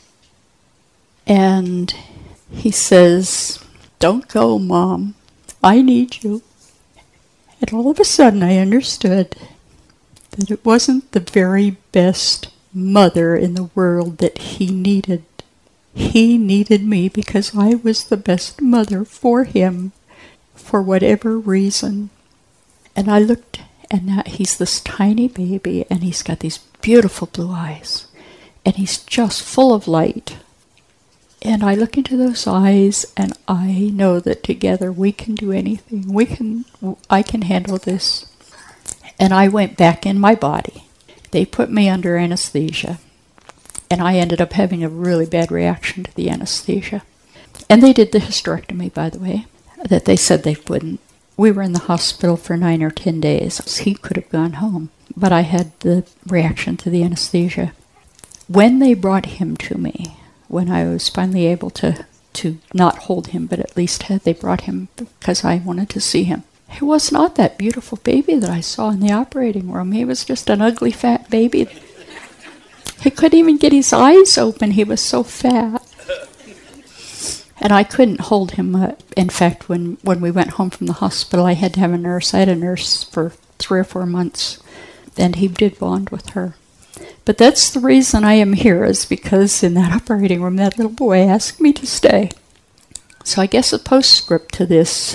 A: and he says, "Don't go, Mom. I need you." And all of a sudden I understood that it wasn't the very best mother in the world that he needed. He needed me because I was the best mother for him, for whatever reason. And I looked, and now he's this tiny baby, and he's got these beautiful blue eyes, and he's just full of light. And I look into those eyes, and I know that together we can do anything. I can handle this. And I went back in my body. They put me under anesthesia. And I ended up having a really bad reaction to the anesthesia. And they did the hysterectomy, by the way, that they said they wouldn't. We were in the hospital for 9 or 10 days. He could have gone home. But I had the reaction to the anesthesia. When they brought him to me, when I was finally able to not hold him, but at least they brought him because I wanted to see him. He was not that beautiful baby that I saw in the operating room. He was just an ugly, fat baby. He couldn't even get his eyes open. He was so fat. And I couldn't hold him. In fact, when we went home from the hospital, I had to have a nurse. I had a nurse for 3 or 4 months, and he did bond with her. But that's the reason I am here, is because in that operating room, that little boy asked me to stay. So I guess a postscript to this.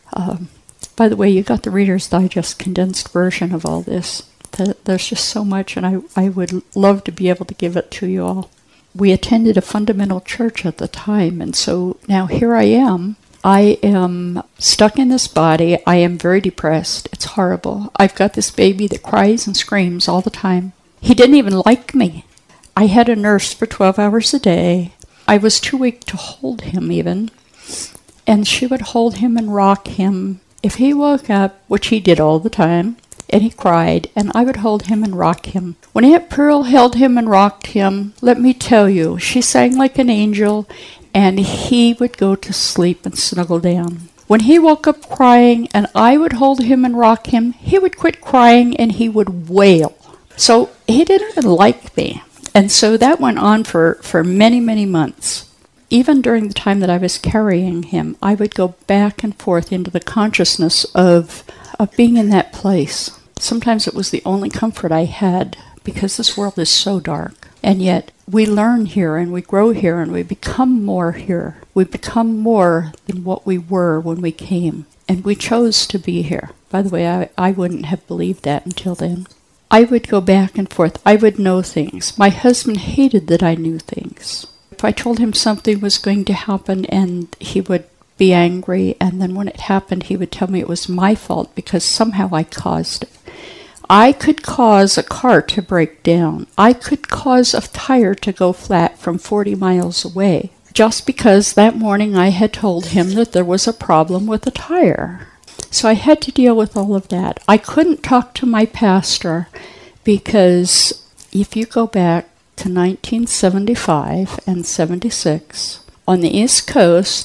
A: By the way, you got the Reader's Digest condensed version of all this. There's just so much, and I would love to be able to give it to you all. We attended a fundamental church at the time, and so now here I am. I am stuck in this body. I am very depressed. It's horrible. I've got this baby that cries and screams all the time. He didn't even like me. I had a nurse for 12 hours a day. I was too weak to hold him even. And she would hold him and rock him. If he woke up, which he did all the time, and he cried, and I would hold him and rock him. When Aunt Pearl held him and rocked him, let me tell you, she sang like an angel, and he would go to sleep and snuggle down. When he woke up crying and I would hold him and rock him, he would quit crying and he would wail. So he didn't even like me. And so that went on for many, many months. Even during the time that I was carrying him, I would go back and forth into the consciousness of being in that place. Sometimes it was the only comfort I had, because this world is so dark. And yet we learn here and we grow here and we become more here. We become more than what we were when we came. And we chose to be here. By the way, I wouldn't have believed that until then. I would go back and forth. I would know things. My husband hated that I knew things. If I told him something was going to happen, and he would be angry, and then when it happened, he would tell me it was my fault because somehow I caused it. I could cause a car to break down. I could cause a tire to go flat from 40 miles away just because that morning I had told him that there was a problem with the tire. So I had to deal with all of that. I couldn't talk to my pastor because if you go back to 1975 and 76, on the East Coast,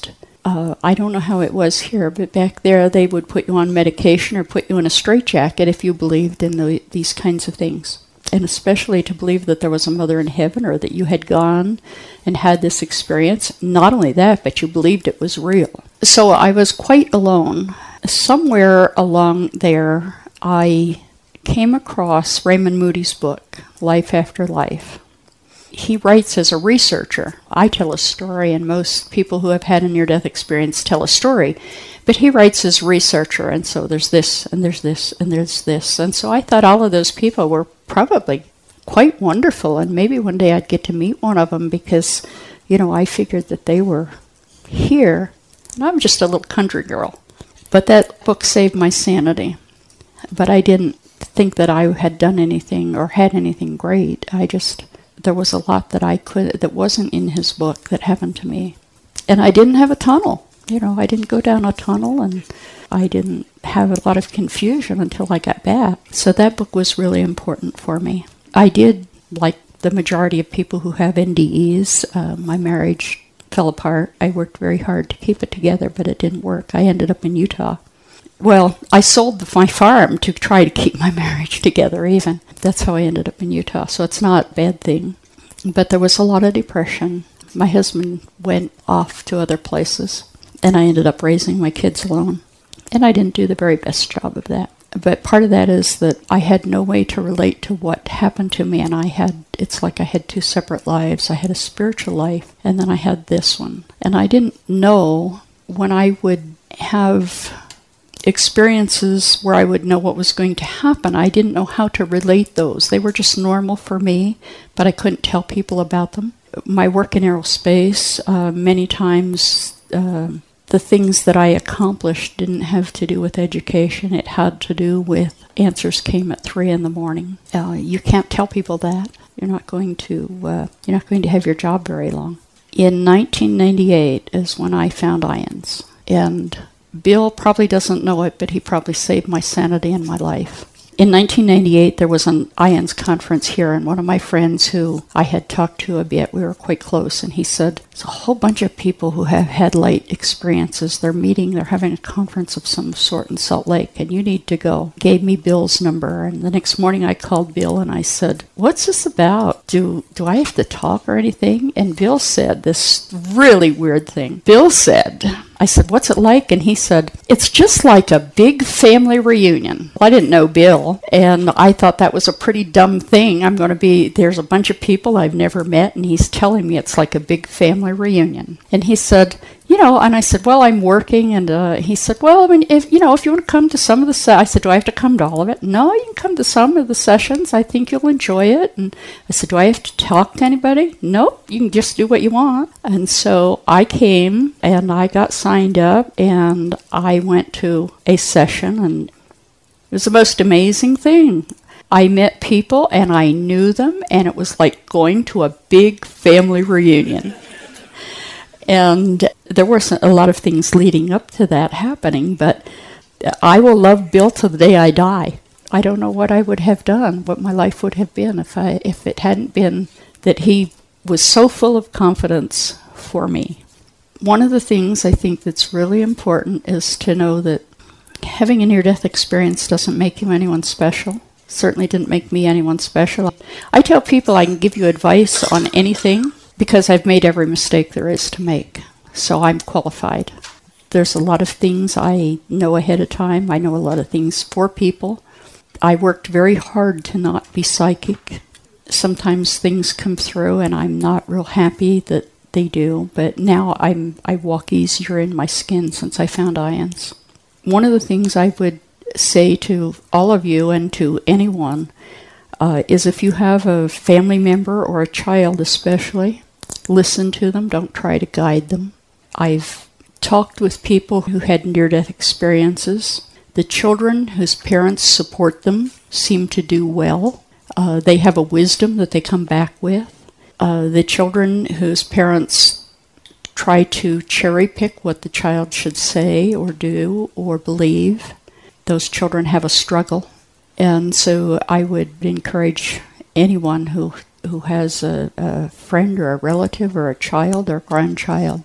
A: I don't know how it was here, but back there they would put you on medication or put you in a straitjacket if you believed in these kinds of things. And especially to believe that there was a mother in heaven or that you had gone and had this experience. Not only that, but you believed it was real. So I was quite alone. Somewhere along there, I came across Raymond Moody's book, Life After Life. He writes as a researcher. I tell a story, and most people who have had a near-death experience tell a story. But he writes as a researcher, and so there's this, and there's this, and there's this. And so I thought all of those people were probably quite wonderful, and maybe one day I'd get to meet one of them because, I figured that they were here, and I'm just a little country girl. But that book saved my sanity. But I didn't think that I had done anything or had anything great. There was a lot that wasn't in his book that happened to me. And I didn't have a tunnel. I didn't go down a tunnel, and I didn't have a lot of confusion until I got back. So that book was really important for me. I did, like the majority of people who have NDEs, my marriage fell apart. I worked very hard to keep it together, but it didn't work. I ended up in Utah. Well, I sold my farm to try to keep my marriage together even. That's how I ended up in Utah, so it's not a bad thing. But there was a lot of depression. My husband went off to other places, and I ended up raising my kids alone. And I didn't do the very best job of that. But part of that is that I had no way to relate to what happened to me, and it's like I had two separate lives. I had a spiritual life, and then I had this one. And I didn't know when I would have experiences where I would know what was going to happen. I didn't know how to relate those. They were just normal for me, but I couldn't tell people about them. My work in aerospace, many times the things that I accomplished didn't have to do with education. It had to do with answers came at 3 a.m. You can't tell people that. You're not going to have your job very long. In 1998 is when I found ions, and Bill probably doesn't know it, but he probably saved my sanity and my life. In 1998, there was an IONS conference here, and one of my friends who I had talked to a bit, we were quite close, and he said, there's a whole bunch of people who have had light experiences. They're having a conference of some sort in Salt Lake, and you need to go. Gave me Bill's number, and the next morning I called Bill, and I said, what's this about? Do I have to talk or anything? And Bill said this really weird thing. Bill said, I said, what's it like? And he said, it's just like a big family reunion. Well, I didn't know Bill, and I thought that was a pretty dumb thing. There's a bunch of people I've never met, and he's telling me it's like a big family reunion. And he said, and I said, well, I'm working, and he said, well, I mean, if you want to come to some of the I said, do I have to come to all of it? No, you can come to some of the sessions. I think you'll enjoy it. And I said, do I have to talk to anybody? Nope, you can just do what you want. And so I came, and I got signed up, and I went to a session, and it was the most amazing thing. I met people, and I knew them, and it was like going to a big family reunion. And there were a lot of things leading up to that happening, but I will love Bill to the day I die. I don't know what I would have done, what my life would have been if it hadn't been that he was so full of confidence for me. One of the things I think that's really important is to know that having a near-death experience doesn't make you anyone special. Certainly didn't make me anyone special. I tell people I can give you advice on anything, because I've made every mistake there is to make. So I'm qualified. There's a lot of things I know ahead of time. I know a lot of things for people. I worked very hard to not be psychic. Sometimes things come through and I'm not real happy that they do, but now I walk easier in my skin since I found ions. One of the things I would say to all of you and to anyone is if you have a family member or a child especially, listen to them, don't try to guide them. I've talked with people who had near-death experiences. The children whose parents support them seem to do well. They have a wisdom that they come back with. The children whose parents try to cherry-pick what the child should say or do or believe, those children have a struggle. And so I would encourage anyone who has a friend or a relative or a child or grandchild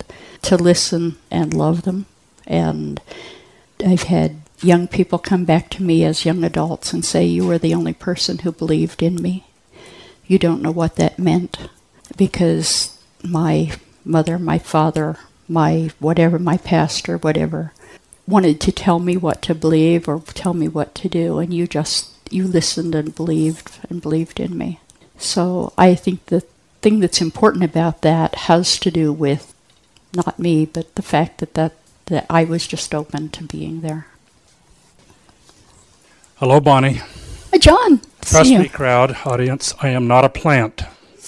A: to listen and love them. And I've had young people come back to me as young adults and say, "You were the only person who believed in me." You don't know what that meant, because my mother, my father, my pastor, whatever, wanted to tell me what to believe or tell me what to do, and you listened and believed in me. So I think the thing that's important about that has to do with not me, but the fact that I was just open to being there.
B: Hello, Bonnie.
A: Hi, John.
B: Trust me, crowd, audience, I am not a plant.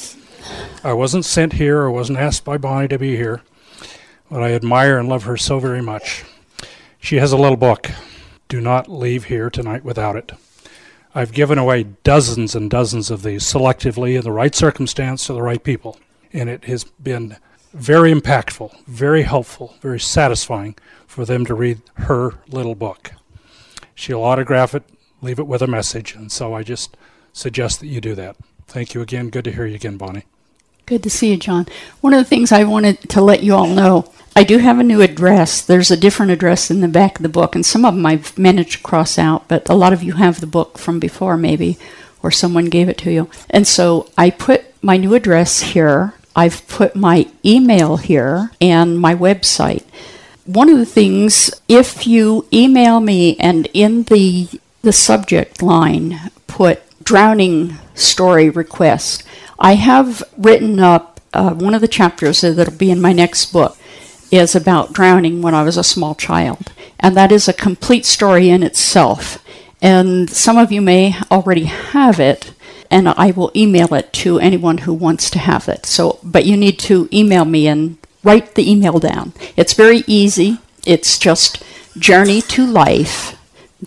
B: I wasn't sent here or wasn't asked by Bonnie to be here, but I admire and love her so very much. She has a little book. Do not leave here tonight without it. I've given away dozens and dozens of these selectively in the right circumstance to the right people, and it has been very impactful, very helpful, very satisfying for them to read her little book. She'll autograph it, leave it with a message, and so I just suggest that you do that. Thank you again. Good to hear you again, Bonnie.
A: Good to see you, John. One of the things I wanted to let you all know, I do have a new address. There's a different address in the back of the book, and some of them I've managed to cross out, but a lot of you have the book from before maybe, or someone gave it to you. And so I put my new address here. I've put my email here and my website. One of the things, if you email me and in the subject line put drowning story request, I have written up one of the chapters that'll be in my next book is about drowning when I was a small child. And that is a complete story in itself. And some of you may already have it, and I will email it to anyone who wants to have it. So, but you need to email me and write the email down. It's very easy. It's just journeytolife,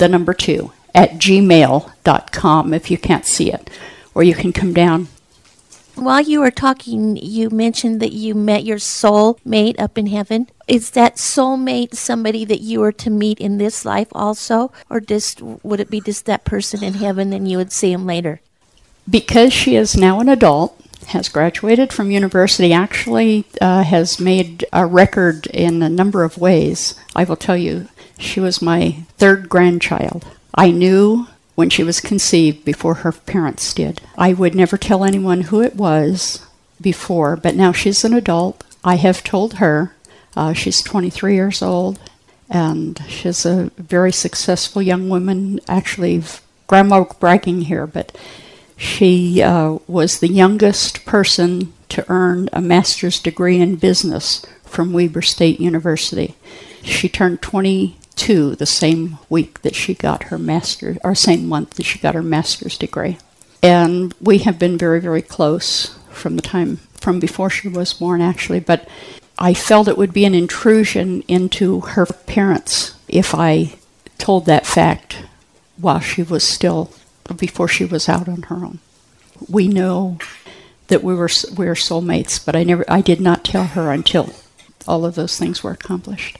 A: 2, @gmail.com if you can't see it. Or you can come down.
C: While you were talking, you mentioned that you met your soul mate up in heaven. Is that soulmate somebody that you were to meet in this life also? Or would it be just that person in heaven and you would see him later?
A: Because she is now an adult, has graduated from university, actually has made a record in a number of ways. I will tell you, she was my 3rd grandchild. I knew when she was conceived before her parents did. I would never tell anyone who it was before, but now she's an adult. I have told her. She's 23 years old, and she's a very successful young woman. Actually, grandma bragging here, but she was the youngest person to earn a master's degree in business from Weber State University. She turned 22 the same week that she got her master's, or same month that she got her master's degree. And we have been very, very close from before she was born, actually. But I felt it would be an intrusion into her parents if I told that fact while she was still, before she was out on her own. We know that we're soulmates, but I did not tell her until all of those things were accomplished.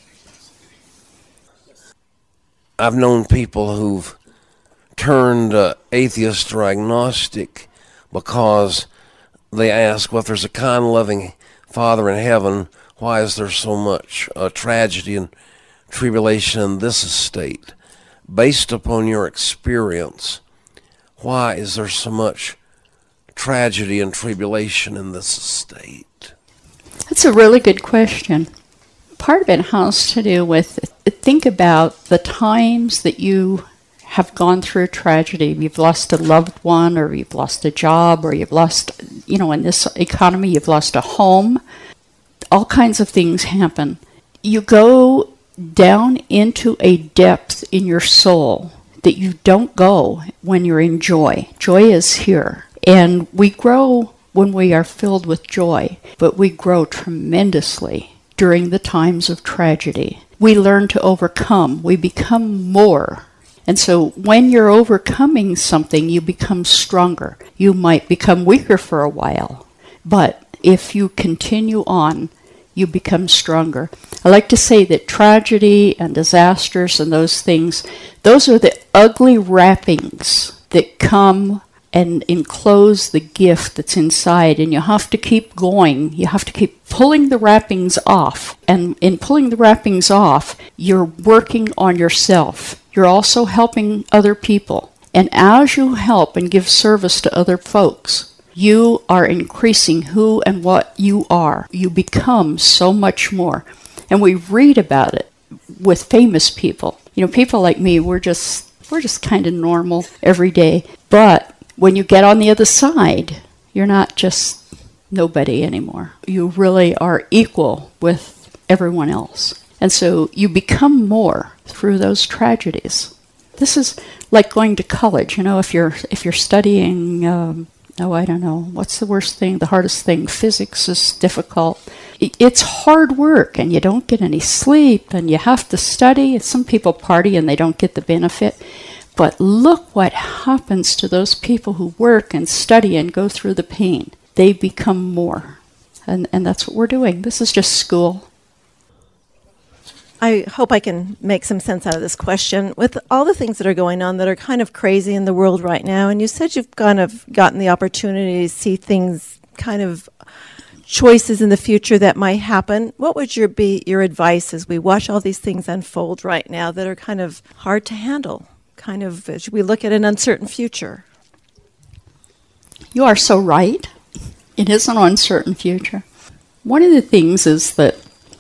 D: I've known people who've turned atheist or agnostic because they ask, well, if there's a kind, loving Father in heaven, why is there so much tragedy and tribulation in this estate? Based upon your experience, why is there so much tragedy and tribulation in this estate?
A: That's a really good question. Part of it has to do with, think about the times that you have gone through tragedy. You've lost a loved one, or you've lost a job, or you've lost, in this economy, you've lost a home. All kinds of things happen. You go down into a depth in your soul that you don't go when you're in joy. Joy is here. And we grow when we are filled with joy, but we grow tremendously during the times of tragedy. We learn to overcome. We become more. And so when you're overcoming something, you become stronger. You might become weaker for a while, but if you continue on, you become stronger. I like to say that tragedy and disasters and those things, those are the ugly wrappings that come and enclose the gift that's inside, and you have to keep going. You have to keep pulling the wrappings off. And in pulling the wrappings off, you're working on yourself. You're also helping other people. And as you help and give service to other folks, you are increasing who and what you are. You become so much more. And we read about it with famous people. You know, people like me, we're just kind of normal every day. But when you get on the other side, you're not just nobody anymore. You really are equal with everyone else. And so you become more through those tragedies. This is like going to college. You know, if you're studying, I don't know, what's the worst thing, the hardest thing? Physics is difficult. It's hard work, and you don't get any sleep, and you have to study. Some people party and they don't get the benefit. But look what happens to those people who work and study and go through the pain. They become more. And that's what we're doing. This is just school.
E: I hope I can make some sense out of this question. With all the things that are going on that are kind of crazy in the world right now, and you said you've kind of gotten the opportunity to see things, kind of choices in the future that might happen, what would be your advice as we watch all these things unfold right now that are kind of hard to handle? Kind of as we look at an uncertain future.
A: You are so right. It is an uncertain future. One of the things is that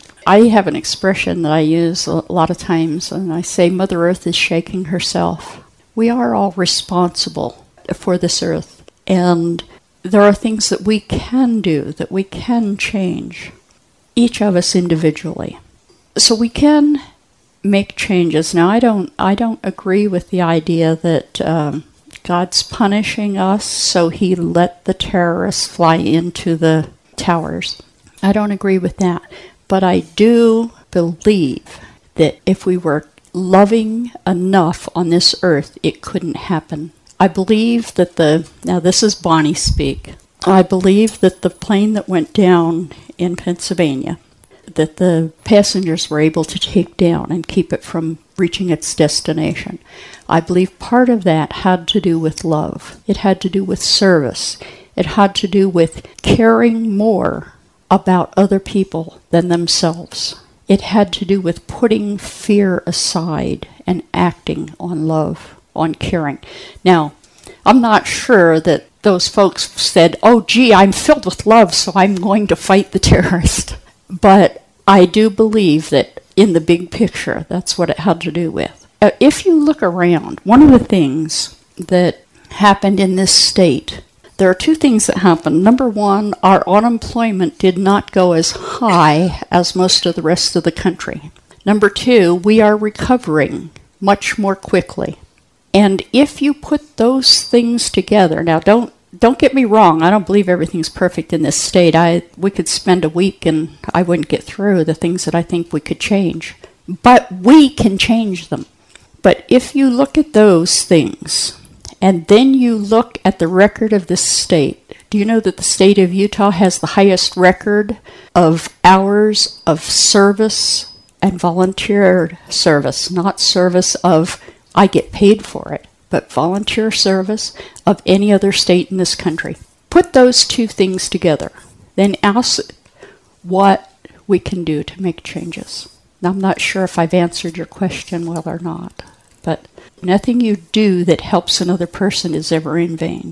A: I have an expression that I use a lot of times, and I say Mother Earth is shaking herself. We are all responsible for this earth, and there are things that we can do, that we can change, each of us individually. So we can make changes. Now, I don't agree with the idea that God's punishing us, so he let the terrorists fly into the towers. I don't agree with that. But I do believe that if we were loving enough on this earth, it couldn't happen. I believe that now this is Bonnie speak, I believe that the plane that went down in Pennsylvania, that the passengers were able to take down and keep it from reaching its destination. I believe part of that had to do with love. It had to do with service. It had to do with caring more about other people than themselves. It had to do with putting fear aside and acting on love, on caring. Now, I'm not sure that those folks said, oh, gee, I'm filled with love, so I'm going to fight the terrorist. But I do believe that in the big picture, that's what it had to do with. If you look around, one of the things that happened in this state, there are two things that happened. Number one, our unemployment did not go as high as most of the rest of the country. Number two, we are recovering much more quickly. And if you put those things together, now don't get me wrong, I don't believe everything's perfect in this state. We could spend a week and I wouldn't get through the things that I think we could change. But we can change them. But if you look at those things, and then you look at the record of this state, do you know that the state of Utah has the highest record of hours of service and volunteer service, not service of I get paid for it, but volunteer service of any other state in this country? Put those two things together, then ask what we can do to make changes. Now, I'm not sure if I've answered your question well or not, but nothing you do that helps another person is ever in vain.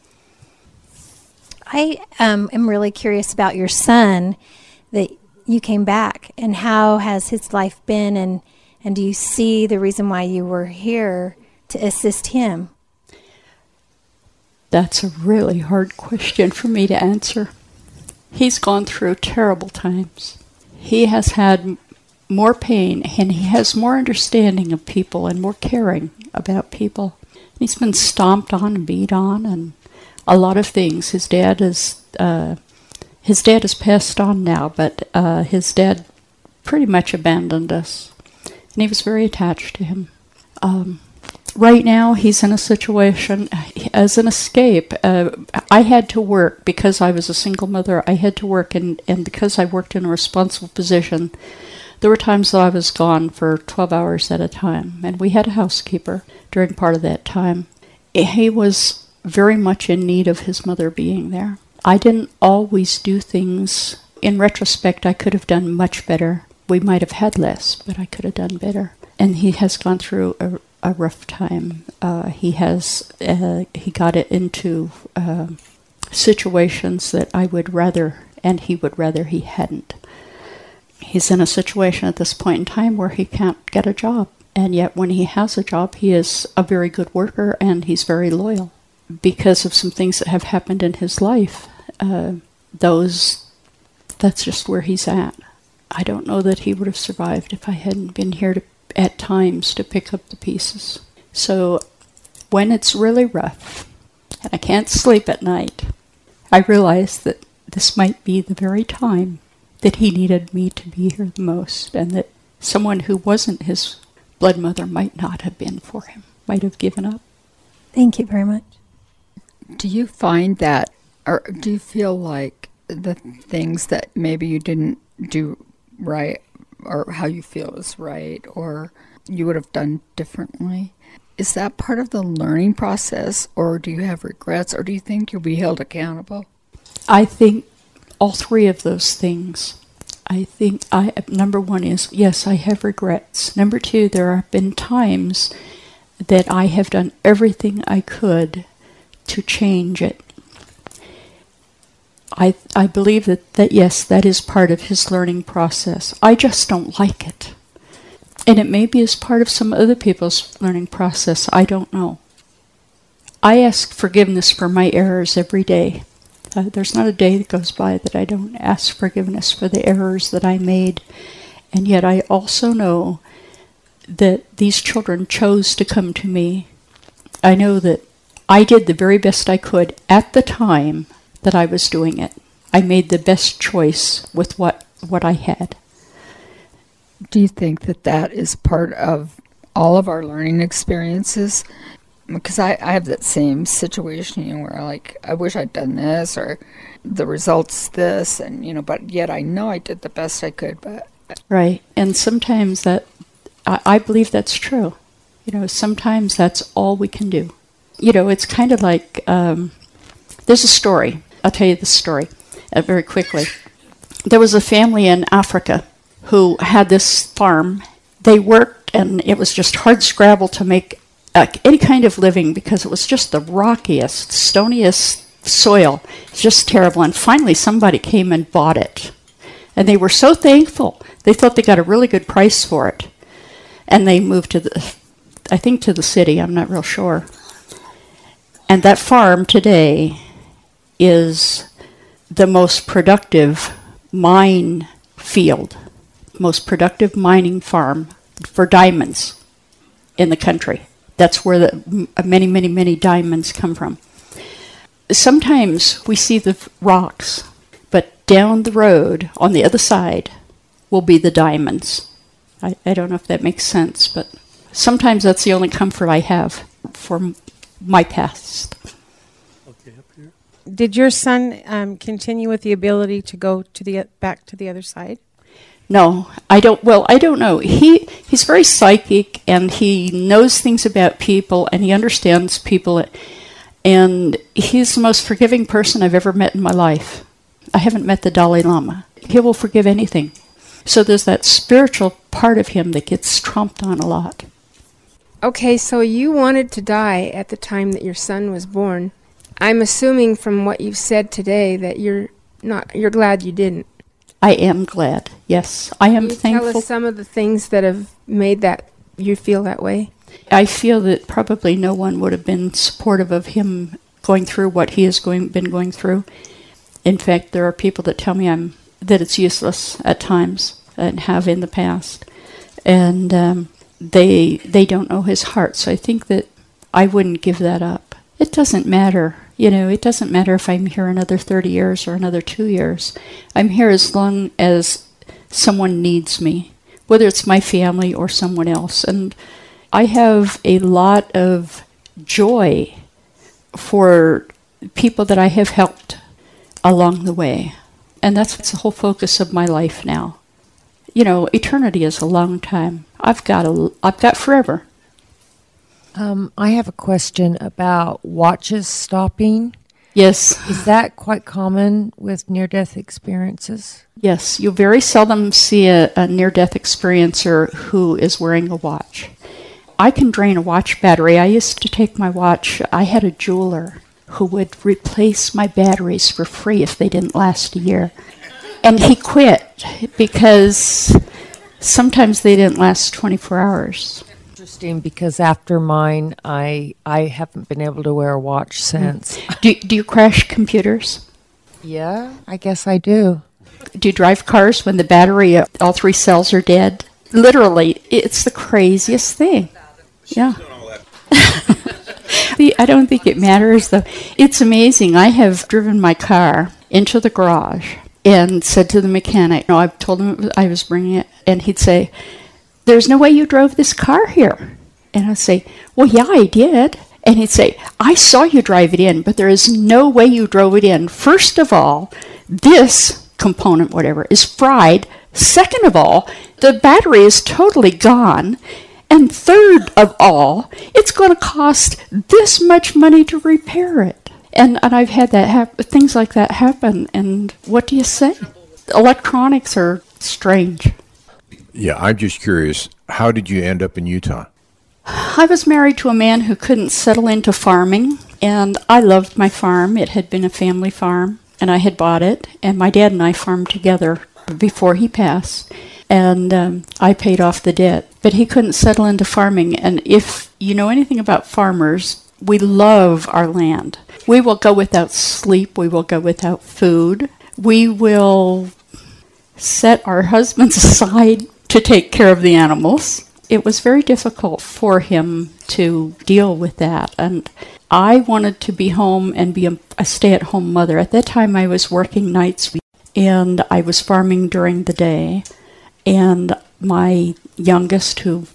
F: I am really curious about your son, that you came back, and how has his life been, and do you see the reason why you were here to assist him?
A: That's a really hard question for me to answer. He's gone through terrible times. He has had more pain, and he has more understanding of people and more caring about people. He's been stomped on and beat on and a lot of things. His dad is passed on now, but his dad pretty much abandoned us, and he was very attached to him. Right now, he's in a situation as an escape. I had to work because I was a single mother. I had to work, and because I worked in a responsible position, there were times that I was gone for 12 hours at a time, and we had a housekeeper during part of that time. He was very much in need of his mother being there. I didn't always do things. In retrospect, I could have done much better. We might have had less, but I could have done better. And he has gone through a rough time. He got it into situations that I would rather, and he would rather he hadn't. He's in a situation at this point in time where he can't get a job. And yet when he has a job, he is a very good worker and he's very loyal. Because of some things that have happened in his life, that's just where he's at. I don't know that he would have survived if I hadn't been here at times to pick up the pieces. So when it's really rough and I can't sleep at night, I realize that this might be the very time that he needed me to be here the most, and that someone who wasn't his blood mother might not have been for him, might have given up.
F: Thank you very much.
G: Do you find that, or do you feel like the things that maybe you didn't do right, or how you feel is right, or you would have done differently, is that part of the learning process, or do you have regrets, or do you think you'll be held accountable?
A: I think all three of those things. I think number one is, yes, I have regrets. Number two, there have been times that I have done everything I could to change it. I believe that yes, that is part of his learning process. I just don't like it. And it may be as part of some other people's learning process. I don't know. I ask forgiveness for my errors every day. There's not a day that goes by that I don't ask forgiveness for the errors that I made. And yet I also know that these children chose to come to me. I know that I did the very best I could at the time that I was doing it. I made the best choice with what I had.
G: Do you think that is part of all of our learning experiences? Because I have that same situation, where I wish I'd done this, or the results this, and but yet I know I did the best I could. But
A: right, and sometimes I believe that's true. Sometimes that's all we can do. It's kind of like there's a story. I'll tell you the story very quickly. There was a family in Africa who had this farm. They worked, and it was just hard scrabble to make any kind of living, because it was just the rockiest, stoniest soil. It's just terrible. And finally somebody came and bought it. And they were so thankful. They thought they got a really good price for it. And they moved to the city, I'm not real sure. And that farm today is the most productive mine field, most productive mining farm for diamonds in the country. That's where the many, many, many diamonds come from. Sometimes we see the rocks, but down the road on the other side will be the diamonds. I don't know if that makes sense, but sometimes that's the only comfort I have for my past.
B: Okay, up here.
H: Did your son continue with the ability to go back to the other side?
A: No, I don't. Well, I don't know. He's very psychic, and he knows things about people, and he understands people, and he's the most forgiving person I've ever met in my life. I haven't met the Dalai Lama. He will forgive anything. So there's that spiritual part of him that gets tromped on a lot.
I: Okay, so you wanted to die at the time that your son was born. I'm assuming from what you've said today that you're glad you didn't.
A: I am glad. Yes, I am thankful.
I: Can you tell us some of the things that have made you feel that way?
A: I feel that probably no one would have been supportive of him going through what he has been going through. In fact, there are people that tell me that it's useless at times, and have in the past. And they don't know his heart. So I think that I wouldn't give that up. It doesn't matter. It doesn't matter if I'm here another 30 years or another 2 years. I'm here as long as someone needs me, whether it's my family or someone else. And I have a lot of joy for people that I have helped along the way. And that's the whole focus of my life now. Eternity is a long time. I've got forever.
J: I have a question about watches stopping.
A: Yes.
J: Is that quite common with near-death experiences?
A: Yes, you very seldom see a near-death experiencer who is wearing a watch. I can drain a watch battery. I used to take my watch. I had a jeweler who would replace my batteries for free if they didn't last a year. And he quit because sometimes they didn't last 24 hours.
J: Interesting, because after mine, I haven't been able to wear a watch since.
A: Do you crash computers?
J: Yeah, I guess I do.
A: Do you drive cars when the battery, all 3 cells are dead? Literally, it's the craziest thing. Yeah. I don't think it matters, though. It's amazing. I have driven my car into the garage and said to the mechanic, I told him I was bringing it, and he'd say, "There's no way you drove this car here." And I'd say, "Well, yeah, I did." And he'd say, "I saw you drive it in, but there is no way you drove it in. First of all, this component, whatever, is fried. Second of all, the battery is totally gone. And third of all, it's going to cost this much money to repair it." And I've had that things like that happen. And what do you say? Electronics are strange.
K: Yeah, I'm just curious. How did you end up in Utah?
A: I was married to a man who couldn't settle into farming, and I loved my farm. It had been a family farm, and I had bought it, and my dad and I farmed together before he passed, and I paid off the debt. But he couldn't settle into farming, and if you know anything about farmers, we love our land. We will go without sleep. We will go without food. We will set our husbands aside to take care of the animals. It was very difficult for him to deal with that, and I wanted to be home and be a stay-at-home mother. At that time, I was working nights, and I was farming during the day, and my youngest, who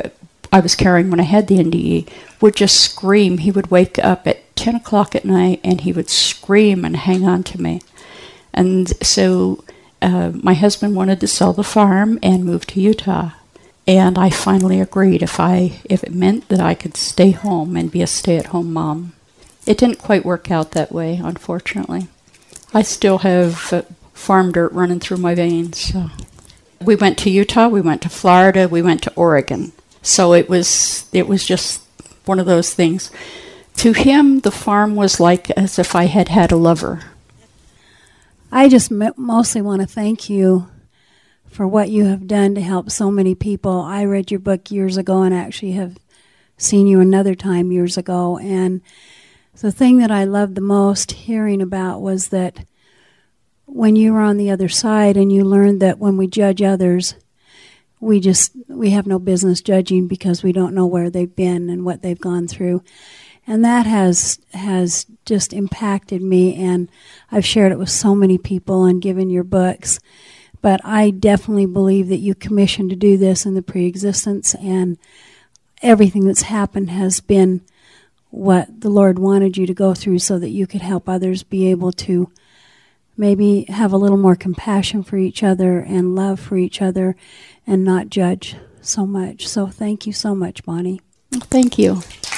A: I was carrying when I had the NDE, would just scream. He would wake up at 10 o'clock at night, and he would scream and hang on to me. And so my husband wanted to sell the farm and move to Utah. And I finally agreed if it meant that I could stay home and be a stay-at-home mom. It didn't quite work out that way, unfortunately. I still have farm dirt running through my veins. So. We went to Utah, we went to Florida, we went to Oregon. So it was just one of those things. To him, the farm was like as if I had had a lover.
L: I just mostly want to thank you for what you have done to help so many people. I read your book years ago and actually have seen you another time years ago. And the thing that I loved the most hearing about was that when you were on the other side and you learned that when we judge others, we have no business judging because we don't know where they've been and what they've gone through. And that has just impacted me, and I've shared it with so many people and given your books. But I definitely believe that you commissioned to do this in the pre-existence, and everything that's happened has been what the Lord wanted you to go through so that you could help others be able to maybe have a little more compassion for each other and love for each other and not judge so much. So thank you so much, Bonnie.
A: Thank you.